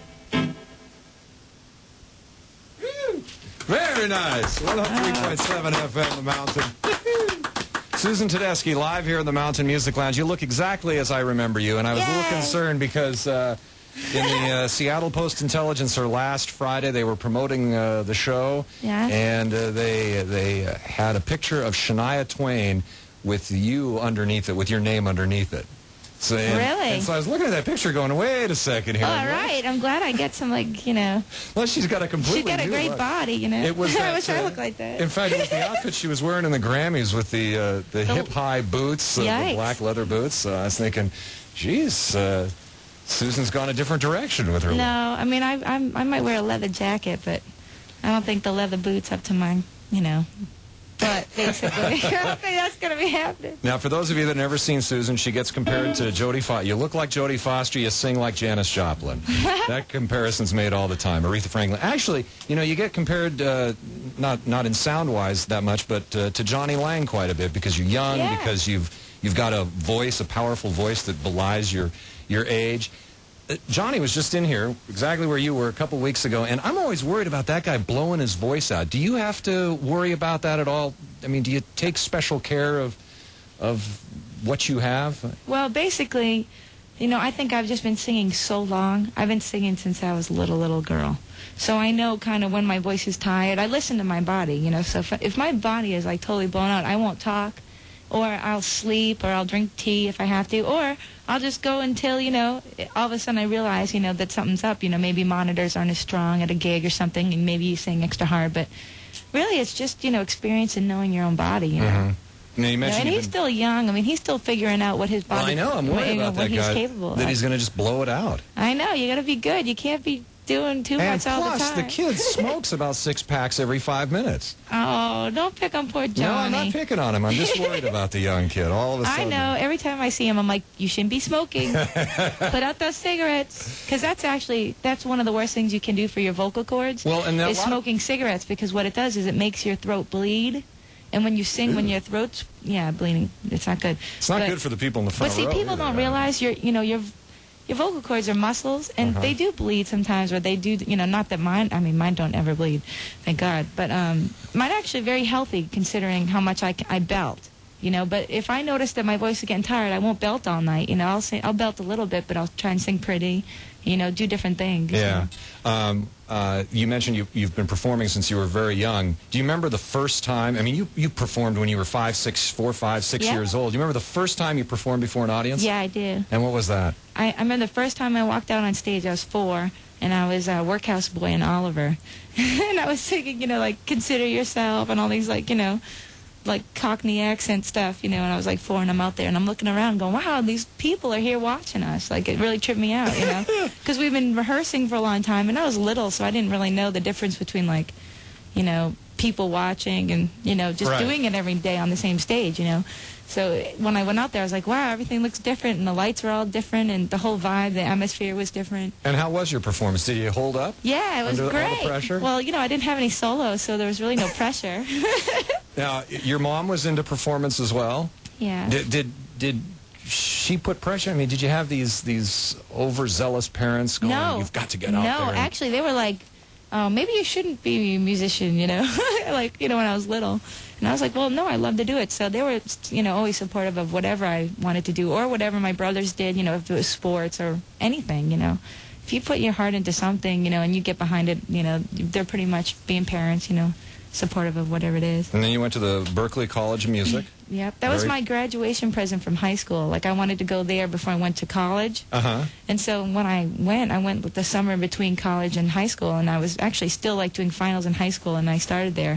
Very nice. 103.7 FM, The Mountain. Susan Tedeschi, live here in the Mountain Music Lounge. You look exactly as I remember you, and I was a little Yay. concerned because in the Seattle Post-Intelligencer last Friday, they were promoting the show, Yeah. and they had a picture of Shania Twain with you underneath it, with your name underneath it. So, Really? And so I was looking at that picture going, wait a second here. Oh, all right. I'm glad I get some, like, you know. Well, she's got a completely She's got a new great look. body, you know. It was I that, wish I looked like that. In fact, it was the outfit she was wearing in the Grammys with the hip-high boots, the Yikes. black leather boots. I was thinking, geez, Susan's gone a different direction with her. No, I mean, I might wear a leather jacket, but I don't think the leather boots up to my, you know, butt, basically. I don't think that's going to be happening. Now, for those of you that have never seen Susan, she gets compared to Jodie Foster. You look like Jodie Foster, you sing like Janis Joplin. That comparison's made all the time. Aretha Franklin. Actually, you know, you get compared, not in sound-wise that much, but to Johnny Lang quite a bit because you're young, Yeah. because you've got a voice, a powerful voice that belies your age. Johnny was just in here, exactly where you were a couple weeks ago, and I'm always worried about that guy blowing his voice out. Do you have to worry about that at all? I mean, do you take special care of what you have? Well, basically, you know, I think I've just been singing so long. I've been singing since I was a little girl. So I know kind of when my voice is tired. I listen to my body, you know. So if my body is like totally blown out, I won't talk, or I'll sleep, or I'll drink tea if I have to, or I'll just go until, you know, all of a sudden I realize, you know, that something's up. You know, maybe monitors aren't as strong at a gig or something, and maybe you sing extra hard. But really, it's just, you know, experience and knowing your own body, you know. Now, you mentioned And he's still young. I mean, he's still figuring out what his body. Well, I know. I'm worried about what that he's guy. capable That of. he's going to just blow it out. I know. You got to be good. You can't be doing too And much all the plus, time. the kid smokes about 6 packs every 5 minutes. Oh, don't pick on poor Johnny. No, I'm not picking on him. I'm just worried about the young kid. All of a I sudden. know. Every time I see him, I'm like, you shouldn't be smoking. Put out those cigarettes. Because that's one of the worst things you can do for your vocal cords. Well, and is smoking cigarettes, because what it does is it makes your throat bleed. And when you sing, when your throat's bleeding, it's not good. It's not good for the people in the front But see, row people either. don't realize your vocal cords are muscles, and they do bleed sometimes, or they do, you know, not that mine don't ever bleed, thank God. But mine are actually very healthy considering how much I belt, you know. But if I notice that my voice is getting tired, I won't belt all night, you know. I'll belt a little bit, but I'll try and sing pretty, you know, do different things. Yeah. You mentioned you've been performing since you were very young. Do you remember the first time? I mean, you performed when you were 4, 5, 6 Yeah. years old. Do you remember the first time you performed before an audience? Yeah, I do. And what was that? I remember the first time I walked out on stage, I was 4, and I was a workhouse boy in Oliver. And I was singing, you know, like, Consider Yourself and all these, like, you know, like Cockney accent stuff, you know, and I was like 4, and I'm out there, and I'm looking around going, wow, these people are here watching us. Like, it really tripped me out, you know, because we've been rehearsing for a long time, and I was little, so I didn't really know the difference between, like, you know, people watching and, you know, just doing it every day on the same stage, you know. So when I went out there, I was like, wow, everything looks different, and the lights were all different, and the whole vibe, the atmosphere was different. And how was your performance? Did you hold up? Yeah, it was Under great. all the pressure? Well, you know, I didn't have any solos, so there was really no pressure. Now, your mom was into performance as well. Yeah. Did she put pressure? I mean, did you have these overzealous parents going, No. you've got to get out there? No, actually, they were like, oh, maybe you shouldn't be a musician, you know, like, you know, when I was little. And I was like, well, no, I love to do it. So they were, you know, always supportive of whatever I wanted to do, or whatever my brothers did, you know, if it was sports or anything, you know. If you put your heart into something, you know, and you get behind it, you know, they're pretty much being parents, you know, supportive of whatever it is. And then you went to the Berklee College of Music. Yep, that was my graduation present from high school. Like, I wanted to go there before I went to college. Uh-huh. And so when I went with the summer between college and high school, and I was actually still, like, doing finals in high school, and I started there.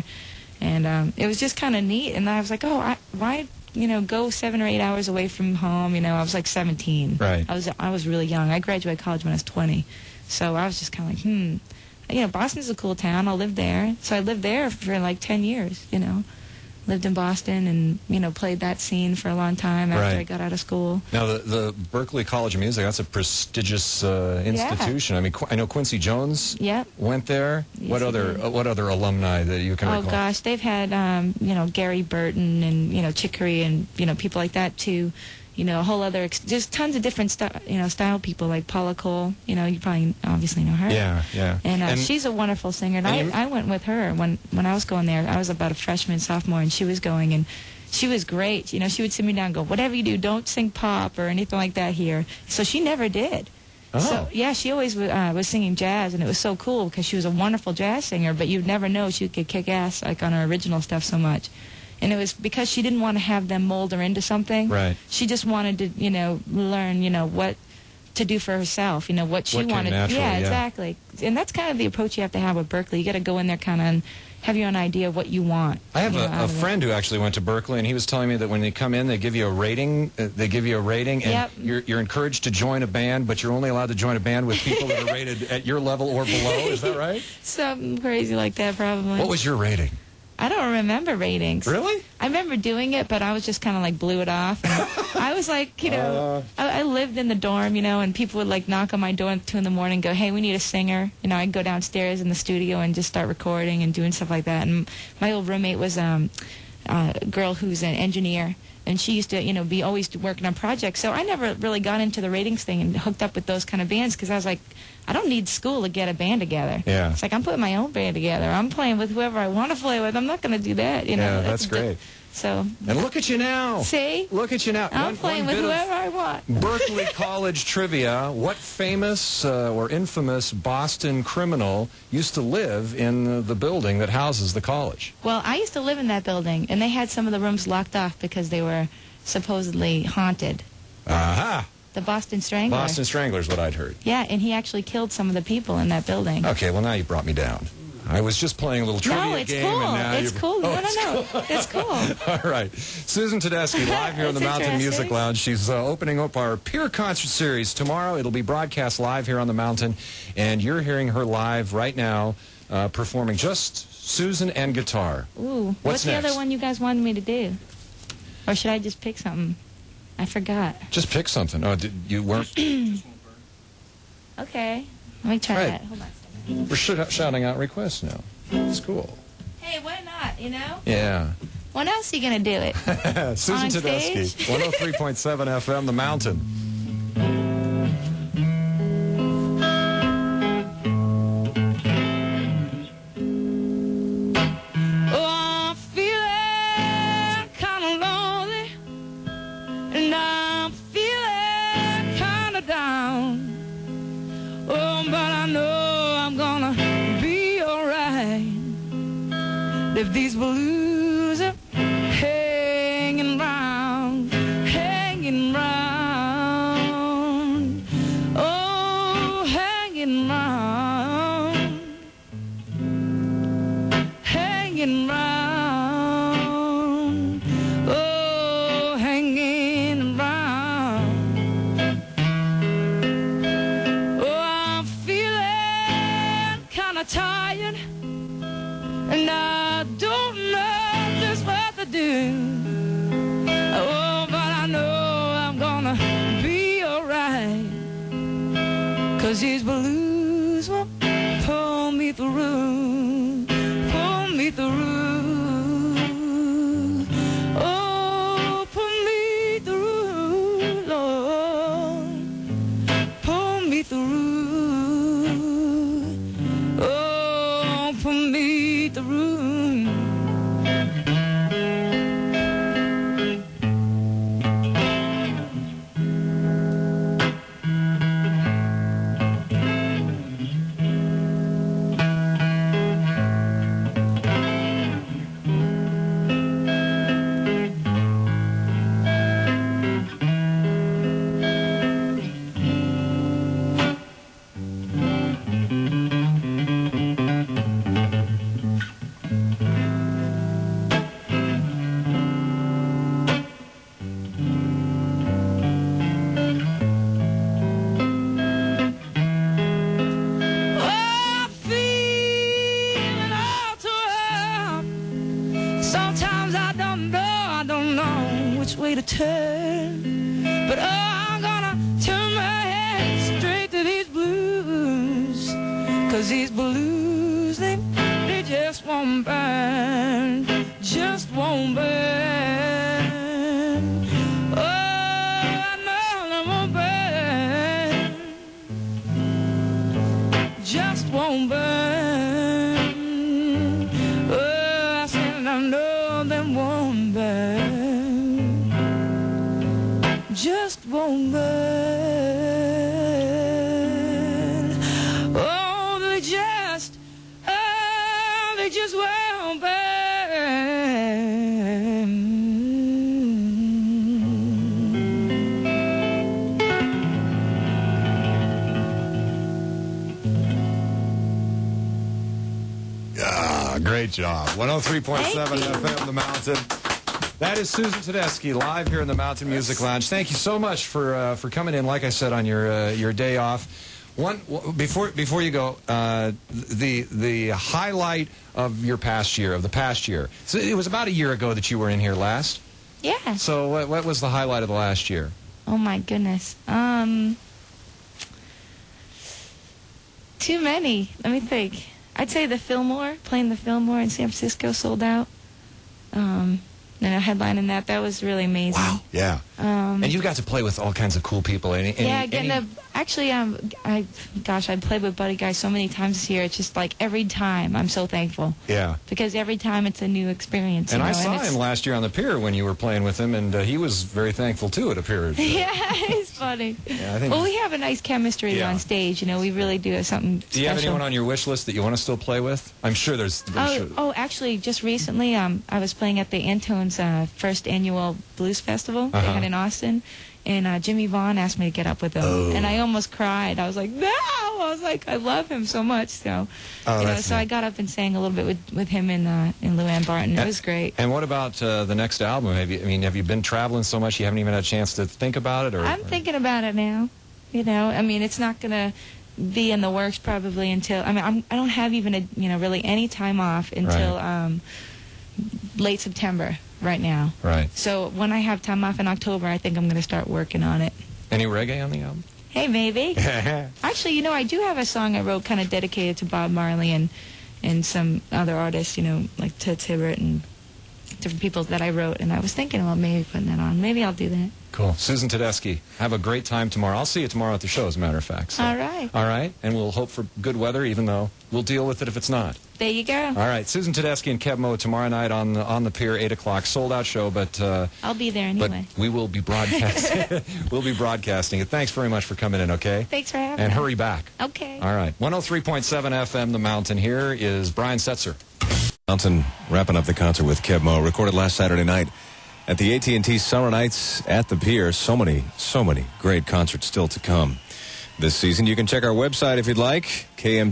And it was just kind of neat, and I was like, oh, why, you know, go 7 or 8 hours away from home? You know, I was like 17. Right. I was really young. I graduated college when I was 20. So I was just kind of like, you know, Boston's a cool town. I'll live there. So I lived there for like 10 years, you know. Lived in Boston and, you know, played that scene for a long time after I got out of school. Now, the Berklee College of Music, that's a prestigious institution. I mean, I know Quincy Jones went there. Yes, What other alumni that you can recall? Oh, gosh, they've had, you know, Gary Burton and, you know, Chicory and, you know, people like that, too. You know, a whole other, just tons of different, style people, like Paula Cole. You know, you probably obviously know her. Yeah, yeah. And she's a wonderful singer. And I went with her when I was going there. I was about a freshman, sophomore, and she was going, and she was great. You know, she would sit me down and go, whatever you do, don't sing pop or anything like that here. So she never did. Oh. So, yeah, she always was singing jazz, and it was so cool because she was a wonderful jazz singer, but you'd never know she could kick ass, like, on her original stuff so much. And it was because she didn't want to have them mold her into something. Right. She just wanted to, you know, learn, you know, what to do for herself, you know, what she wanted. Naturally, exactly. And that's kind of the approach you have to have with Berklee. You got to go in there kind of and have your own idea of what you want. I have a friend who actually went to Berklee, and he was telling me that when they come in, they give you a rating. And you're encouraged to join a band, but you're only allowed to join a band with people that are rated at your level or below. Is that right? Something crazy like that, probably. What was your rating? I don't remember ratings. Really? I remember doing it, but I was just kind of like blew it off. And I was like, you know, I lived in the dorm, you know, and people would like knock on my door at 2 in the morning and go, hey, we need a singer. You know, I'd go downstairs in the studio and just start recording and doing stuff like that. And my old roommate was a girl who's an engineer. And she used to, you know, be always working on projects. So I never really got into the ratings thing and hooked up with those kind of bands because I was like, I don't need school to get a band together. Yeah. It's like I'm putting my own band together. I'm playing with whoever I want to play with. I'm not going to do that, you know. Yeah, that's great. So. And look at you now. See? Look at you now. I'm playing with bit of whoever I want. Berkeley College trivia. What famous or infamous Boston criminal used to live in the building that houses the college? Well, I used to live in that building, and they had some of the rooms locked off because they were supposedly haunted. Aha! The Boston Strangler. Boston Strangler is what I'd heard. Yeah, and he actually killed some of the people in that building. Okay, well, now you brought me down. I was just playing a little trivia No, it's game. cool. And now It's cool. Oh, No. It's cool. All right. Susan Tedeschi, live here on the That's Mountain interesting. Music Lounge. She's opening up our Pier concert series tomorrow. It'll be broadcast live here on the Mountain, and you're hearing her live right now performing just Susan and guitar. Ooh. What's the next? other one you guys wanted me to do? Or should I just pick something? I forgot. Just pick something. Oh, you weren't... Okay. Let me try Right. that. Hold on a second. We're shouting out requests now. It's cool. Hey, why not, you know? Yeah. When else are you going to do it? Susan On Tedeschi, stage? 103.7 FM, The Mountain. Oh, I'm feeling kind of lonely, and I'm feeling kind of down. Oh, but I know I'm gonna be alright. If these blues are hanging round, hanging round, oh, hanging round, hanging round, oh, hanging round. Oh, I'm feeling kind of tired, and I don't know just what to do. Oh, but I know I'm gonna be alright, 'cause these blues will pull me through, pull me through. Oh, pull me through, Lord, pull me through. Oh, pull me through. Oh, feeling all too up. Sometimes I don't know which way to turn. But oh, I'm gonna turn my head straight to these blues. 'Cause these blues, they just won't burn, just won't burn. Oh, I know they won't burn, just won't burn. Oh, I said I know they won't burn, just won't burn. Oh, they just won't burn. Ah, great job. 103.7 Thank you. FM, The Mountain. That is Susan Tedeschi live here in the Mountain Music Lounge. Thank you so much for coming in, like I said, on your day off. Before you go, the highlight of your past year, of the past year. So it was about a year ago that you were in here last. Yeah. So what was the highlight of the last year? Oh my goodness. Too many. Let me think. I'd say the Fillmore, playing the Fillmore in San Francisco, sold out. And a headline in that was really amazing. Wow. Yeah. And you got to play with all kinds of cool people. Yeah, getting to Actually, I played with Buddy Guy so many times this year. It's just like every time I'm so thankful. Yeah. Because every time it's a new experience. And you I know, saw him last year on the pier when you were playing with him, and he was very thankful too, it appeared. Yeah, it's funny. Yeah, I think Well, we have a nice chemistry Yeah. on stage. You know, we really do have something special. Do you have anyone on your wish list that you want to still play with? I'm sure there's... Actually, just recently, I was playing at the Antones' first annual blues festival they had in Austin, and Jimmy Vaughn asked me to get up with him, and I almost cried. I was like, no! I was like, I love him so much. So, so I got up and sang a little bit with him in Luann Barton. It was great. And what about the next album? Have you been traveling so much you haven't even had a chance to think about it? I'm thinking about it now. You know, I mean, it's not gonna be in the works probably until I don't have even really any time off until late September right now. Right. So when I have time off in October, I think I'm going to start working on it. Any reggae on the album? Hey, maybe. Actually, I do have a song I wrote kind of dedicated to Bob Marley and some other artists, like Toots Hibbert and different people that I wrote, and I was thinking about maybe putting that on. Maybe I'll do that. Cool. Susan Tedeschi, have a great time tomorrow. I'll see you tomorrow at the show, as a matter of fact. So. All right. All right, and we'll hope for good weather, even though we'll deal with it if it's not. There you go. All right, Susan Tedeschi and Keb Mo tomorrow night on the pier, 8 o'clock, sold out show, but I'll be there anyway. But we will be broadcasting. We'll be broadcasting it. Thanks very much for coming in. Okay. Thanks for having me. And hurry back. Okay. All right, 103.7 FM, The Mountain. Here is Brian Setzer. Mountain wrapping up the concert with Keb Mo, recorded last Saturday night at the AT&T Summer Nights at the Pier. So many great concerts still to come this season. You can check our website if you'd like.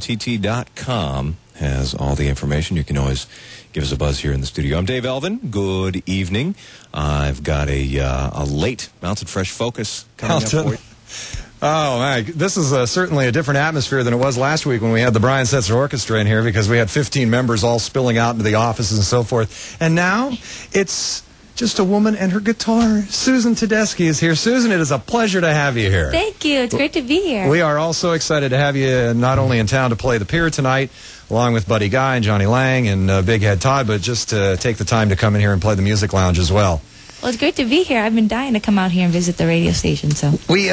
KMTT.com has all the information. You can always give us a buzz here in the studio. I'm Dave Elvin. Good evening. I've got a late Mountain Fresh Focus coming up for you. Oh, my. This is certainly a different atmosphere than it was last week when we had the Brian Setzer Orchestra in here, because we had 15 members all spilling out into the offices and so forth. And now it's just a woman and her guitar. Susan Tedeschi is here. Susan, it is a pleasure to have you here. Thank you. It's great to be here. We are all so excited to have you not only in town to play the Pier tonight, along with Buddy Guy and Johnny Lang and Big Head Todd, but just to take the time to come in here and play the Music Lounge as well. Well, it's great to be here. I've been dying to come out here and visit the radio station. So we,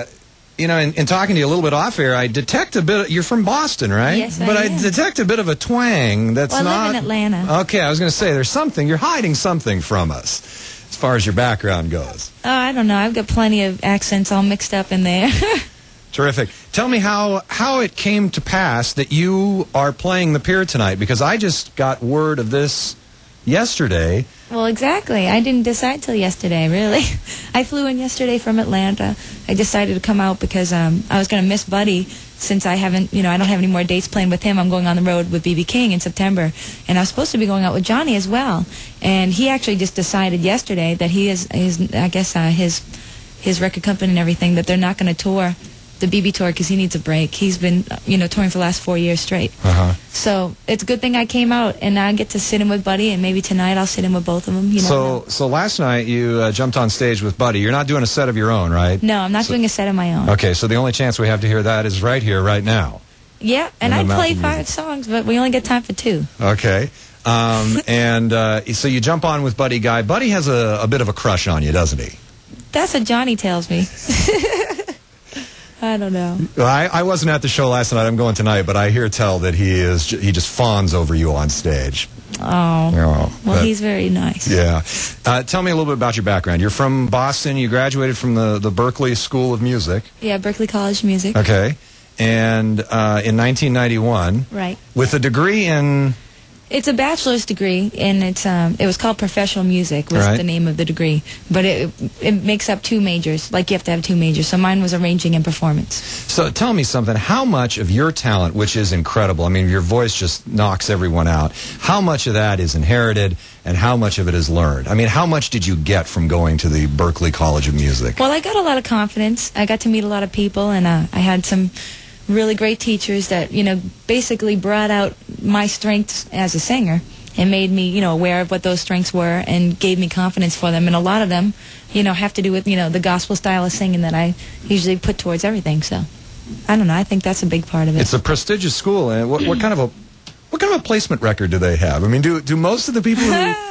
in talking to you a little bit off air, I detect a bit. You're from Boston, right? Yes, I But am. I detect a bit of a twang. That's Well, I not. live in Atlanta. Okay, I was going to say there's something. You're hiding something from us, as far as your background goes. Oh, I don't know. I've got plenty of accents all mixed up in there. Terrific. Tell me how it came to pass that you are playing the Pier tonight, because I just got word of this yesterday. Well, exactly. I didn't decide till yesterday, really. I flew in yesterday from Atlanta. I decided to come out because I was going to miss Buddy, since I don't have any more dates playing with him. I'm going on the road with B.B. King in September, and I was supposed to be going out with Johnny as well. And he actually just decided yesterday that his record company and everything, that they're not going to tour the BB tour because he needs a break. He's been, touring for the last 4 years straight. So it's a good thing I came out, and now I get to sit in with Buddy, and maybe tonight I'll sit in with both of them. So last night you jumped on stage with Buddy. You're not doing a set of your own, right? No, I'm not doing a set of my own. Okay, so the only chance we have to hear that is right here, right now. Yeah, and In I the play Mountain 5 Music. songs, but we only get time for 2. Okay. So you jump on with Buddy Guy. Buddy has a bit of a crush on you, doesn't he? That's what Johnny tells me. I don't know. Well, I wasn't at the show last night. I'm going tonight, but I hear tell that he just fawns over you on stage. Well, he's very nice. Yeah. Tell me a little bit about your background. You're from Boston. You graduated from the Berklee School of Music. Yeah, Berklee College of Music. Okay. And in 1991. Right. With a degree in... It's a bachelor's degree, and it was called professional music was Right. the name of the degree. But it makes up 2 majors. Like, you have to have 2 majors. So mine was arranging and performance. So tell me something. How much of your talent, which is incredible, I mean, your voice just knocks everyone out, how much of that is inherited and how much of it is learned? I mean, how much did you get from going to the Berklee College of Music? Well, I got a lot of confidence. I got to meet a lot of people, and I had some really great teachers that, basically brought out my strengths as a singer and made me, aware of what those strengths were and gave me confidence for them. And a lot of them, have to do with, the gospel style of singing that I usually put towards everything. So, I don't know. I think that's a big part of it. It's a prestigious school. And what kind of a placement record do they have? I mean, do most of the people who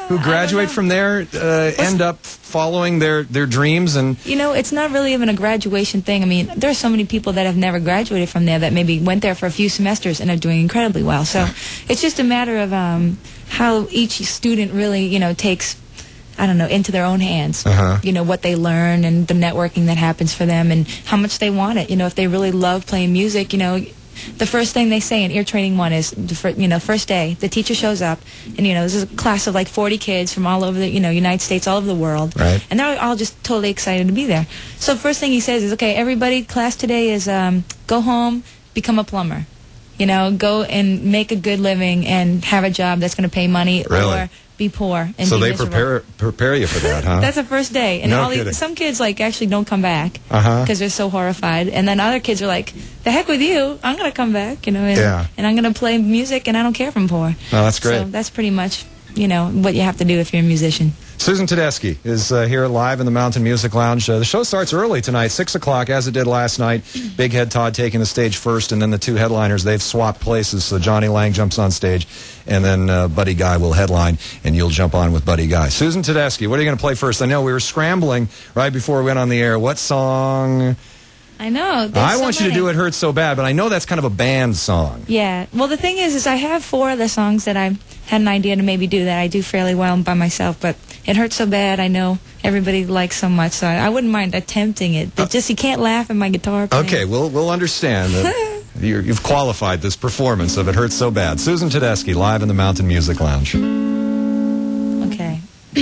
who graduate from there end up following their dreams? And You know, it's not really even a graduation thing. I mean, there are so many people that have never graduated from there that maybe went there for a few semesters and are doing incredibly well. So it's just a matter of how each student really, takes, I don't know, into their own hands, what they learn and the networking that happens for them and how much they want it. If they really love playing music, the first thing they say in ear training 1 is, first day, the teacher shows up, and, this is a class of like 40 kids from all over the, United States, all over the world. Right. And they're all just totally excited to be there. So first thing he says is, okay, everybody, class today is go home, become a plumber. Go and make a good living and have a job that's going to pay money Really? or be poor. And so be they miserable. prepare you for that, huh? That's the first day. And No kidding. some kids, actually don't come back Uh-huh. because they're so horrified. And then other kids are like, the heck with you. I'm going to come back, and I'm going to play music, and I don't care if I'm poor. Oh, that's great. So that's pretty much, what you have to do if you're a musician. Susan Tedeschi is here live in the Mountain Music Lounge. The show starts early tonight, 6 o'clock, as it did last night. Big Head Todd taking the stage first, and then the 2 headliners, they've swapped places. So Johnny Lang jumps on stage, and then Buddy Guy will headline, and you'll jump on with Buddy Guy. Susan Tedeschi, what are you going to play first? I know we were scrambling right before we went on the air. What song? I know. I want you to do It Hurts So Bad, but I know that's kind of a band song. Yeah. Well, the thing is I have 4 other songs that I had an idea to maybe do that I do fairly well by myself, but It Hurts So Bad, I know everybody likes so much, so I wouldn't mind attempting it. But just you can't laugh at my guitar playing. Okay, we'll understand that you've qualified this performance of It Hurts So Bad. Susan Tedeschi, live in the Mountain Music Lounge. Okay.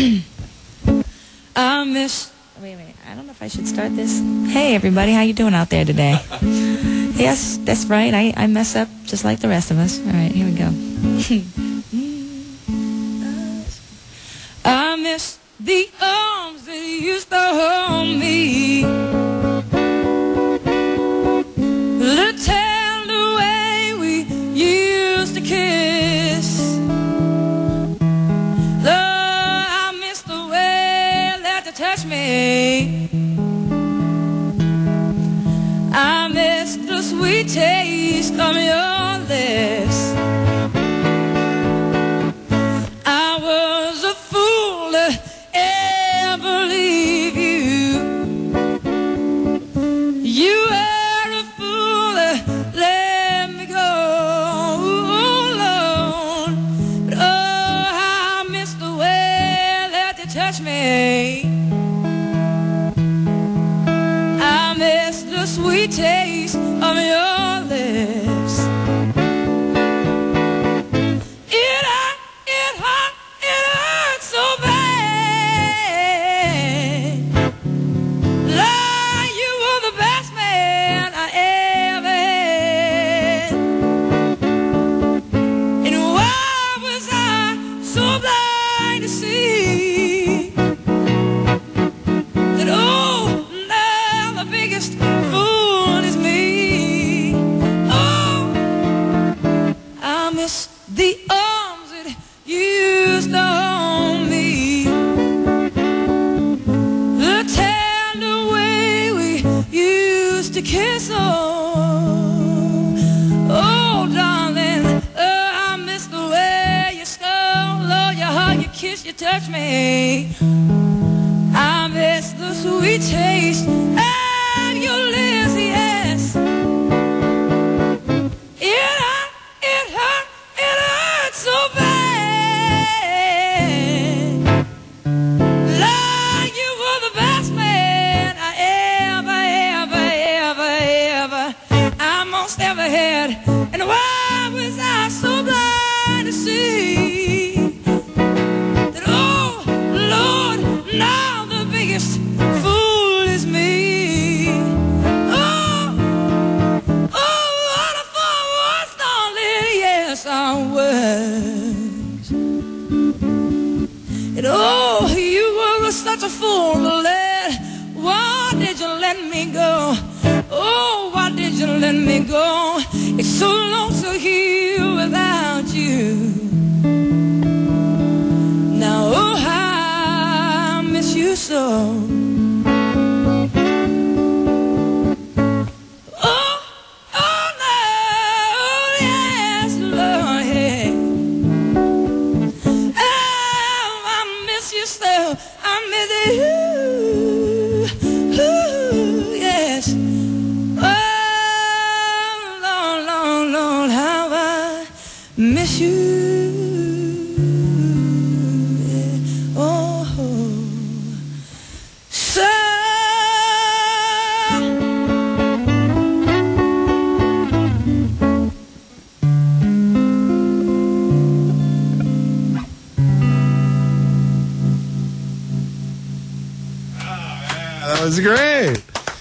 Wait. I don't know if I should start this. Hey, everybody, how you doing out there today? Yes, that's right. I mess up just like the rest of us. All right, here we go. I miss the arms that used to hold me, the tender way we used to kiss. I miss the way that you touch me. I miss the sweet taste of your lips. I was a fool to ever leave you. You were a fool to let me go alone. But oh, I miss the way that you touch me. I miss the sweet taste of your lips. It hurts so bad. Like you were the best man I ever had. And why was I so blind to see that, oh, now the biggest fool is me. Oh, I miss the arms that used to hold me, the tender way we used to kiss. Oh, darling, I miss the way you stole, oh, you hug, you kiss, you touch me. I miss the sweet taste of your lips, yes. It hurts so bad. Like you were the best man I most ever had. And why was I so blind to see that, oh, Lord, now the biggest fool is me. Oh, what a fool was, darling, yes, I was. And oh, you were such a fool to why did you let me go? Oh, why did you let me go? It's so lonesome here without you. Now, oh, how I miss you so. That was great.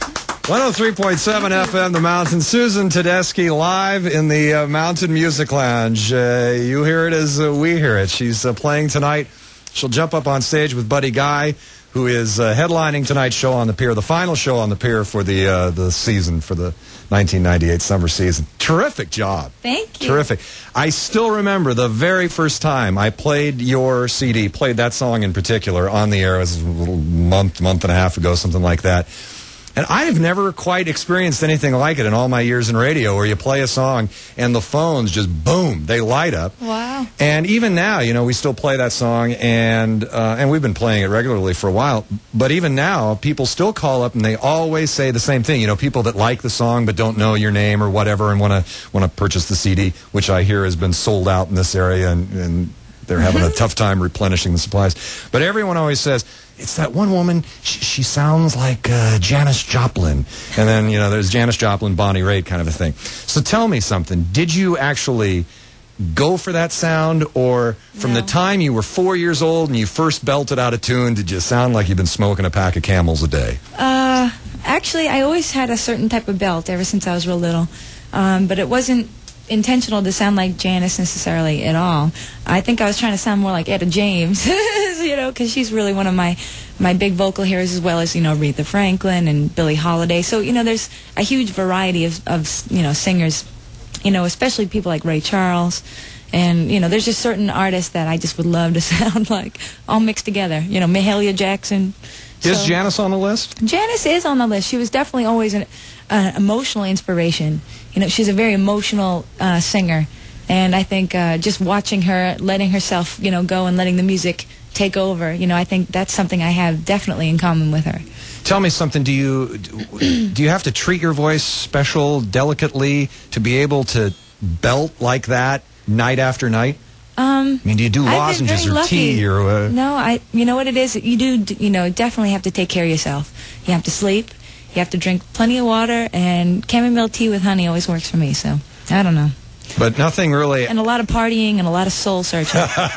103.7 FM, The Mountain. Susan Tedeschi live in the Mountain Music Lounge. You hear it as we hear it. She's playing tonight. She'll jump up on stage with Buddy Guy, who is headlining tonight's show on the pier, the final show on the pier for the season, for the 1998 summer season. Terrific job. Thank you. Terrific. I still remember the very first time I played your CD, played that song in particular on the air. It was a little month and a half ago, something like that. And I have never quite experienced anything like it in all my years in radio, where you play a song and the phones just, boom, they light up. Wow. And even now, you know, we still play that song, and we've been playing it regularly for a while. But even now, people still call up and they always say the same thing. You know, people that like the song but don't know your name or whatever and want to purchase the CD, which I hear has bbeen sold out in this area, and they're having a tough time replenishing the supplies. But everyone always says, it's that one woman, she sounds like Janis Joplin. And then, you know, there's Janis Joplin, Bonnie Raitt kind of a thing. So tell me something. Did you actually go for that sound, or from the time you were 4 years old and you first belted out of tune, did you sound like you've been smoking a pack of Camels a day? Actually, I always had a certain type of belt ever since I was real little. But it wasn't intentional to sound like Janis necessarily at all. I think I was trying to sound more like Etta James, you know, because she's really one of my big vocal heroes, as well as, you know, Aretha Franklin and Billie Holiday. So, you know, there's a huge variety of you know, singers, you know, especially people like Ray Charles. And, you know, there's just certain artists that I just would love to sound like, all mixed together. You know, Mahalia Jackson. Is Janis on the list? Janis is on the list. She was definitely always an emotional inspiration. You know, she's a very emotional singer. And I think just watching her, letting herself, you know, go and letting the music take over, you know, I think that's something I have definitely in common with her. Tell me something. Do you have to treat your voice special, delicately, to be able to belt like that night after night? I mean, do you do lozenges or tea or? No, you know what it is. You do, you know, definitely have to take care of yourself. You have to sleep. You have to drink plenty of water, and chamomile tea with honey always works for me. So I don't know. But nothing really. And a lot of partying and a lot of soul searching.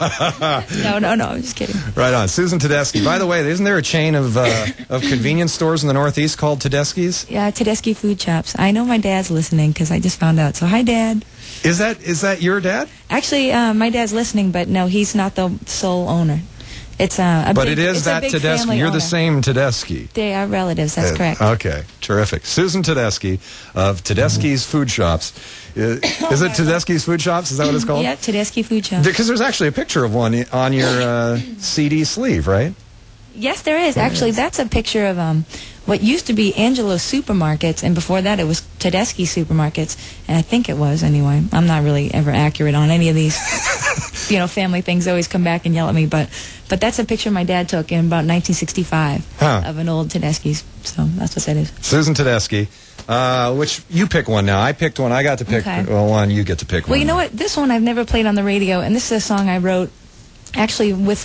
No, I'm just kidding. Right on. Susan Tedeschi. By the way, isn't there a chain of convenience stores in the Northeast called Tedeschi's? Yeah, Tedeschi Food Shops. I know my dad's listening because I just found out. So hi, Dad. Is that your dad? Actually, my dad's listening, but no, he's not the sole owner. It's but it is that Tedeschi. You're the same Tedeschi. They are relatives. That's correct. Okay, terrific. Susan Tedeschi of Tedeschi's Food Shops. Is it Tedeschi's Food Shops? Is that what it's called? Yeah, Tedeschi Food Shops. Because there's actually a picture of one on your CD sleeve, right? Yes, there is. Actually, that's a picture of what used to be Angelo's Supermarkets, and before that it was Tedeschi Supermarkets, and I think it was anyway. I'm not really ever accurate on any of these, you know, family things. They always come back and yell at me, but that's a picture my dad took in about 1965 of an old Tedeschi's. So that's what that is. Susan Tedeschi. Which you pick one now. I picked one. I got to pick one. You get to pick one. Well, you know what? This one I've never played on the radio, and this is a song I wrote actually with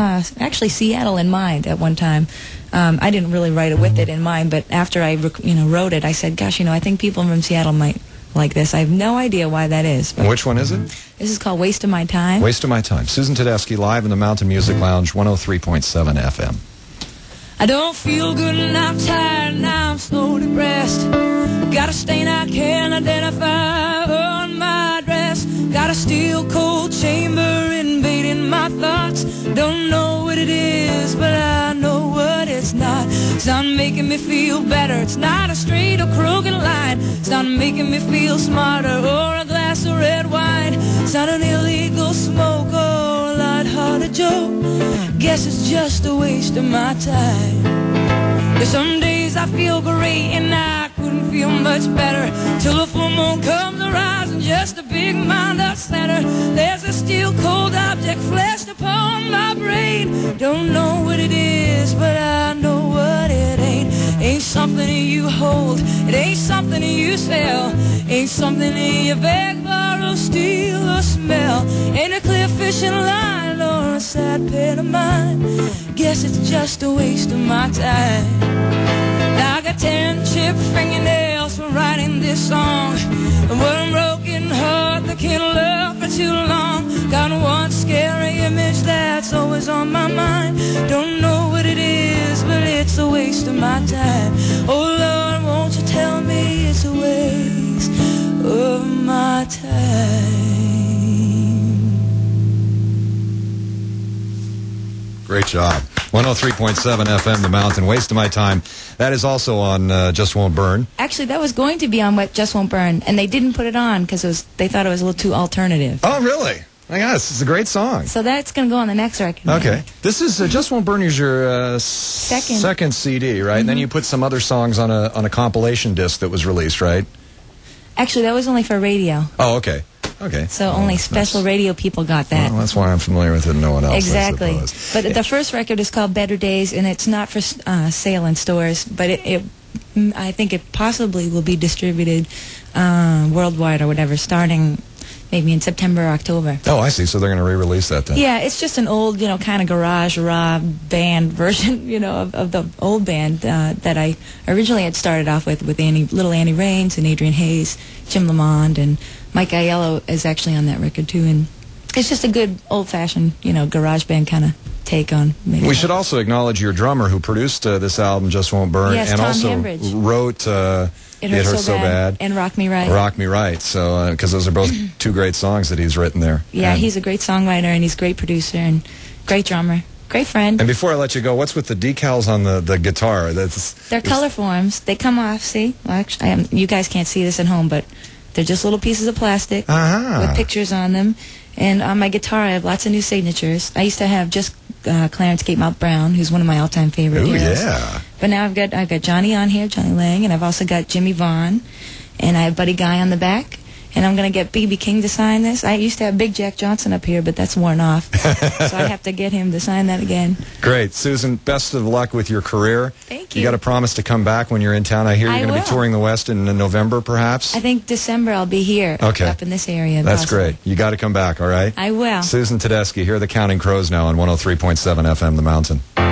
Seattle in mind at one time. I didn't really write it with it in mind, but after I wrote it, I said, gosh, you know, I think people from Seattle might like this. I have no idea why that is. And which one is it? This is called Waste of My Time. Waste of My Time. Susan Tedeschi live in the Mountain Music Lounge, 103.7 FM. I don't feel good and I'm tired and I'm so depressed. Got a stain I can't identify on my dress. Got a steel cold chamber invading my thoughts. Don't know what it is, but I know what it's not. It's not making me feel better. It's not a straight or crooked line. It's not making me feel smarter or a glass of red wine. It's not an illegal smoke or a lighthearted joke. Guess it's just a waste of my time. There's some days I feel great and I couldn't feel much better till the full moon comes arising, just a big mind up center. There's a steel cold object flashed upon my brain. Don't know what it is, but I know what it ain't. Ain't something you hold, it ain't something you sell. Ain't something you beg, borrow, steal, or smell. Ain't a clear fishing line or a sad pen of mine. Guess it's just a waste of my time. I got 10 chipped fingernails for writing this song. And one broken heart that can't love for too long. Got one scary image that's always on my mind. Don't know what it is, but it's a waste of my time. Great job. 103.7 FM, The Mountain. Waste of My Time. That is also on Just Won't Burn. Actually, that was going to be on What Just Won't Burn, and they didn't put it on because they thought it was a little too alternative. Oh, really? My gosh, this is a great song. So that's going to go on the next record. Okay. This is Just Won't Burn is your second CD, right? And then you put some other songs on a compilation disc that was released, right? Actually, that was only for radio. Oh, okay. Okay. So only special radio people got that. Well, that's why I'm familiar with it and no one else. Exactly. I suppose. But the first record is called Better Days, and it's not for sale in stores, but I think it possibly will be distributed worldwide or whatever, starting maybe in September or October. Oh, I see. So they're going to re-release that then. Yeah, it's just an old, kind of garage rock band version, of the old band that I originally had started off with little Annie Raines and Adrian Hayes, Jim Lamond, and Mike Aiello is actually on that record too. And it's just a good old-fashioned, garage band kind of take on. Maybe we should also acknowledge your drummer who produced this album, Just Won't Burn, yes, and Tom also Hambridge. wrote It Hurts So Bad and Rock Me Right. Rock Me Right. So because those are both two great songs that he's written there. Yeah, he's a great songwriter and he's a great producer and great drummer. Great friend. And before I let you go, what's with the decals on the guitar? They're color forms. They come off, see? Well, actually, you guys can't see this at home, but they're just little pieces of plastic with pictures on them. And on my guitar, I have lots of new signatures. I used to have just Clarence Gatemouth Brown, who's one of my all-time favorite heroes. Yeah. But now I've got Johnny on here, Johnny Lang, and I've also got Jimmy Vaughn, and I have Buddy Guy on the back. And I'm going to get B.B. King to sign this. I used to have Big Jack Johnson up here, but that's worn off. So I have to get him to sign that again. Great. Susan, best of luck with your career. Thank you. You got to promise to come back when you're in town. I hear you're going to be touring the West in November, perhaps? I think December I'll be here. Okay. Up in this area. That's possibly. great. You got to come back, all right? I will. Susan Tedeschi, here are the Counting Crows now on 103.7 FM, The Mountain.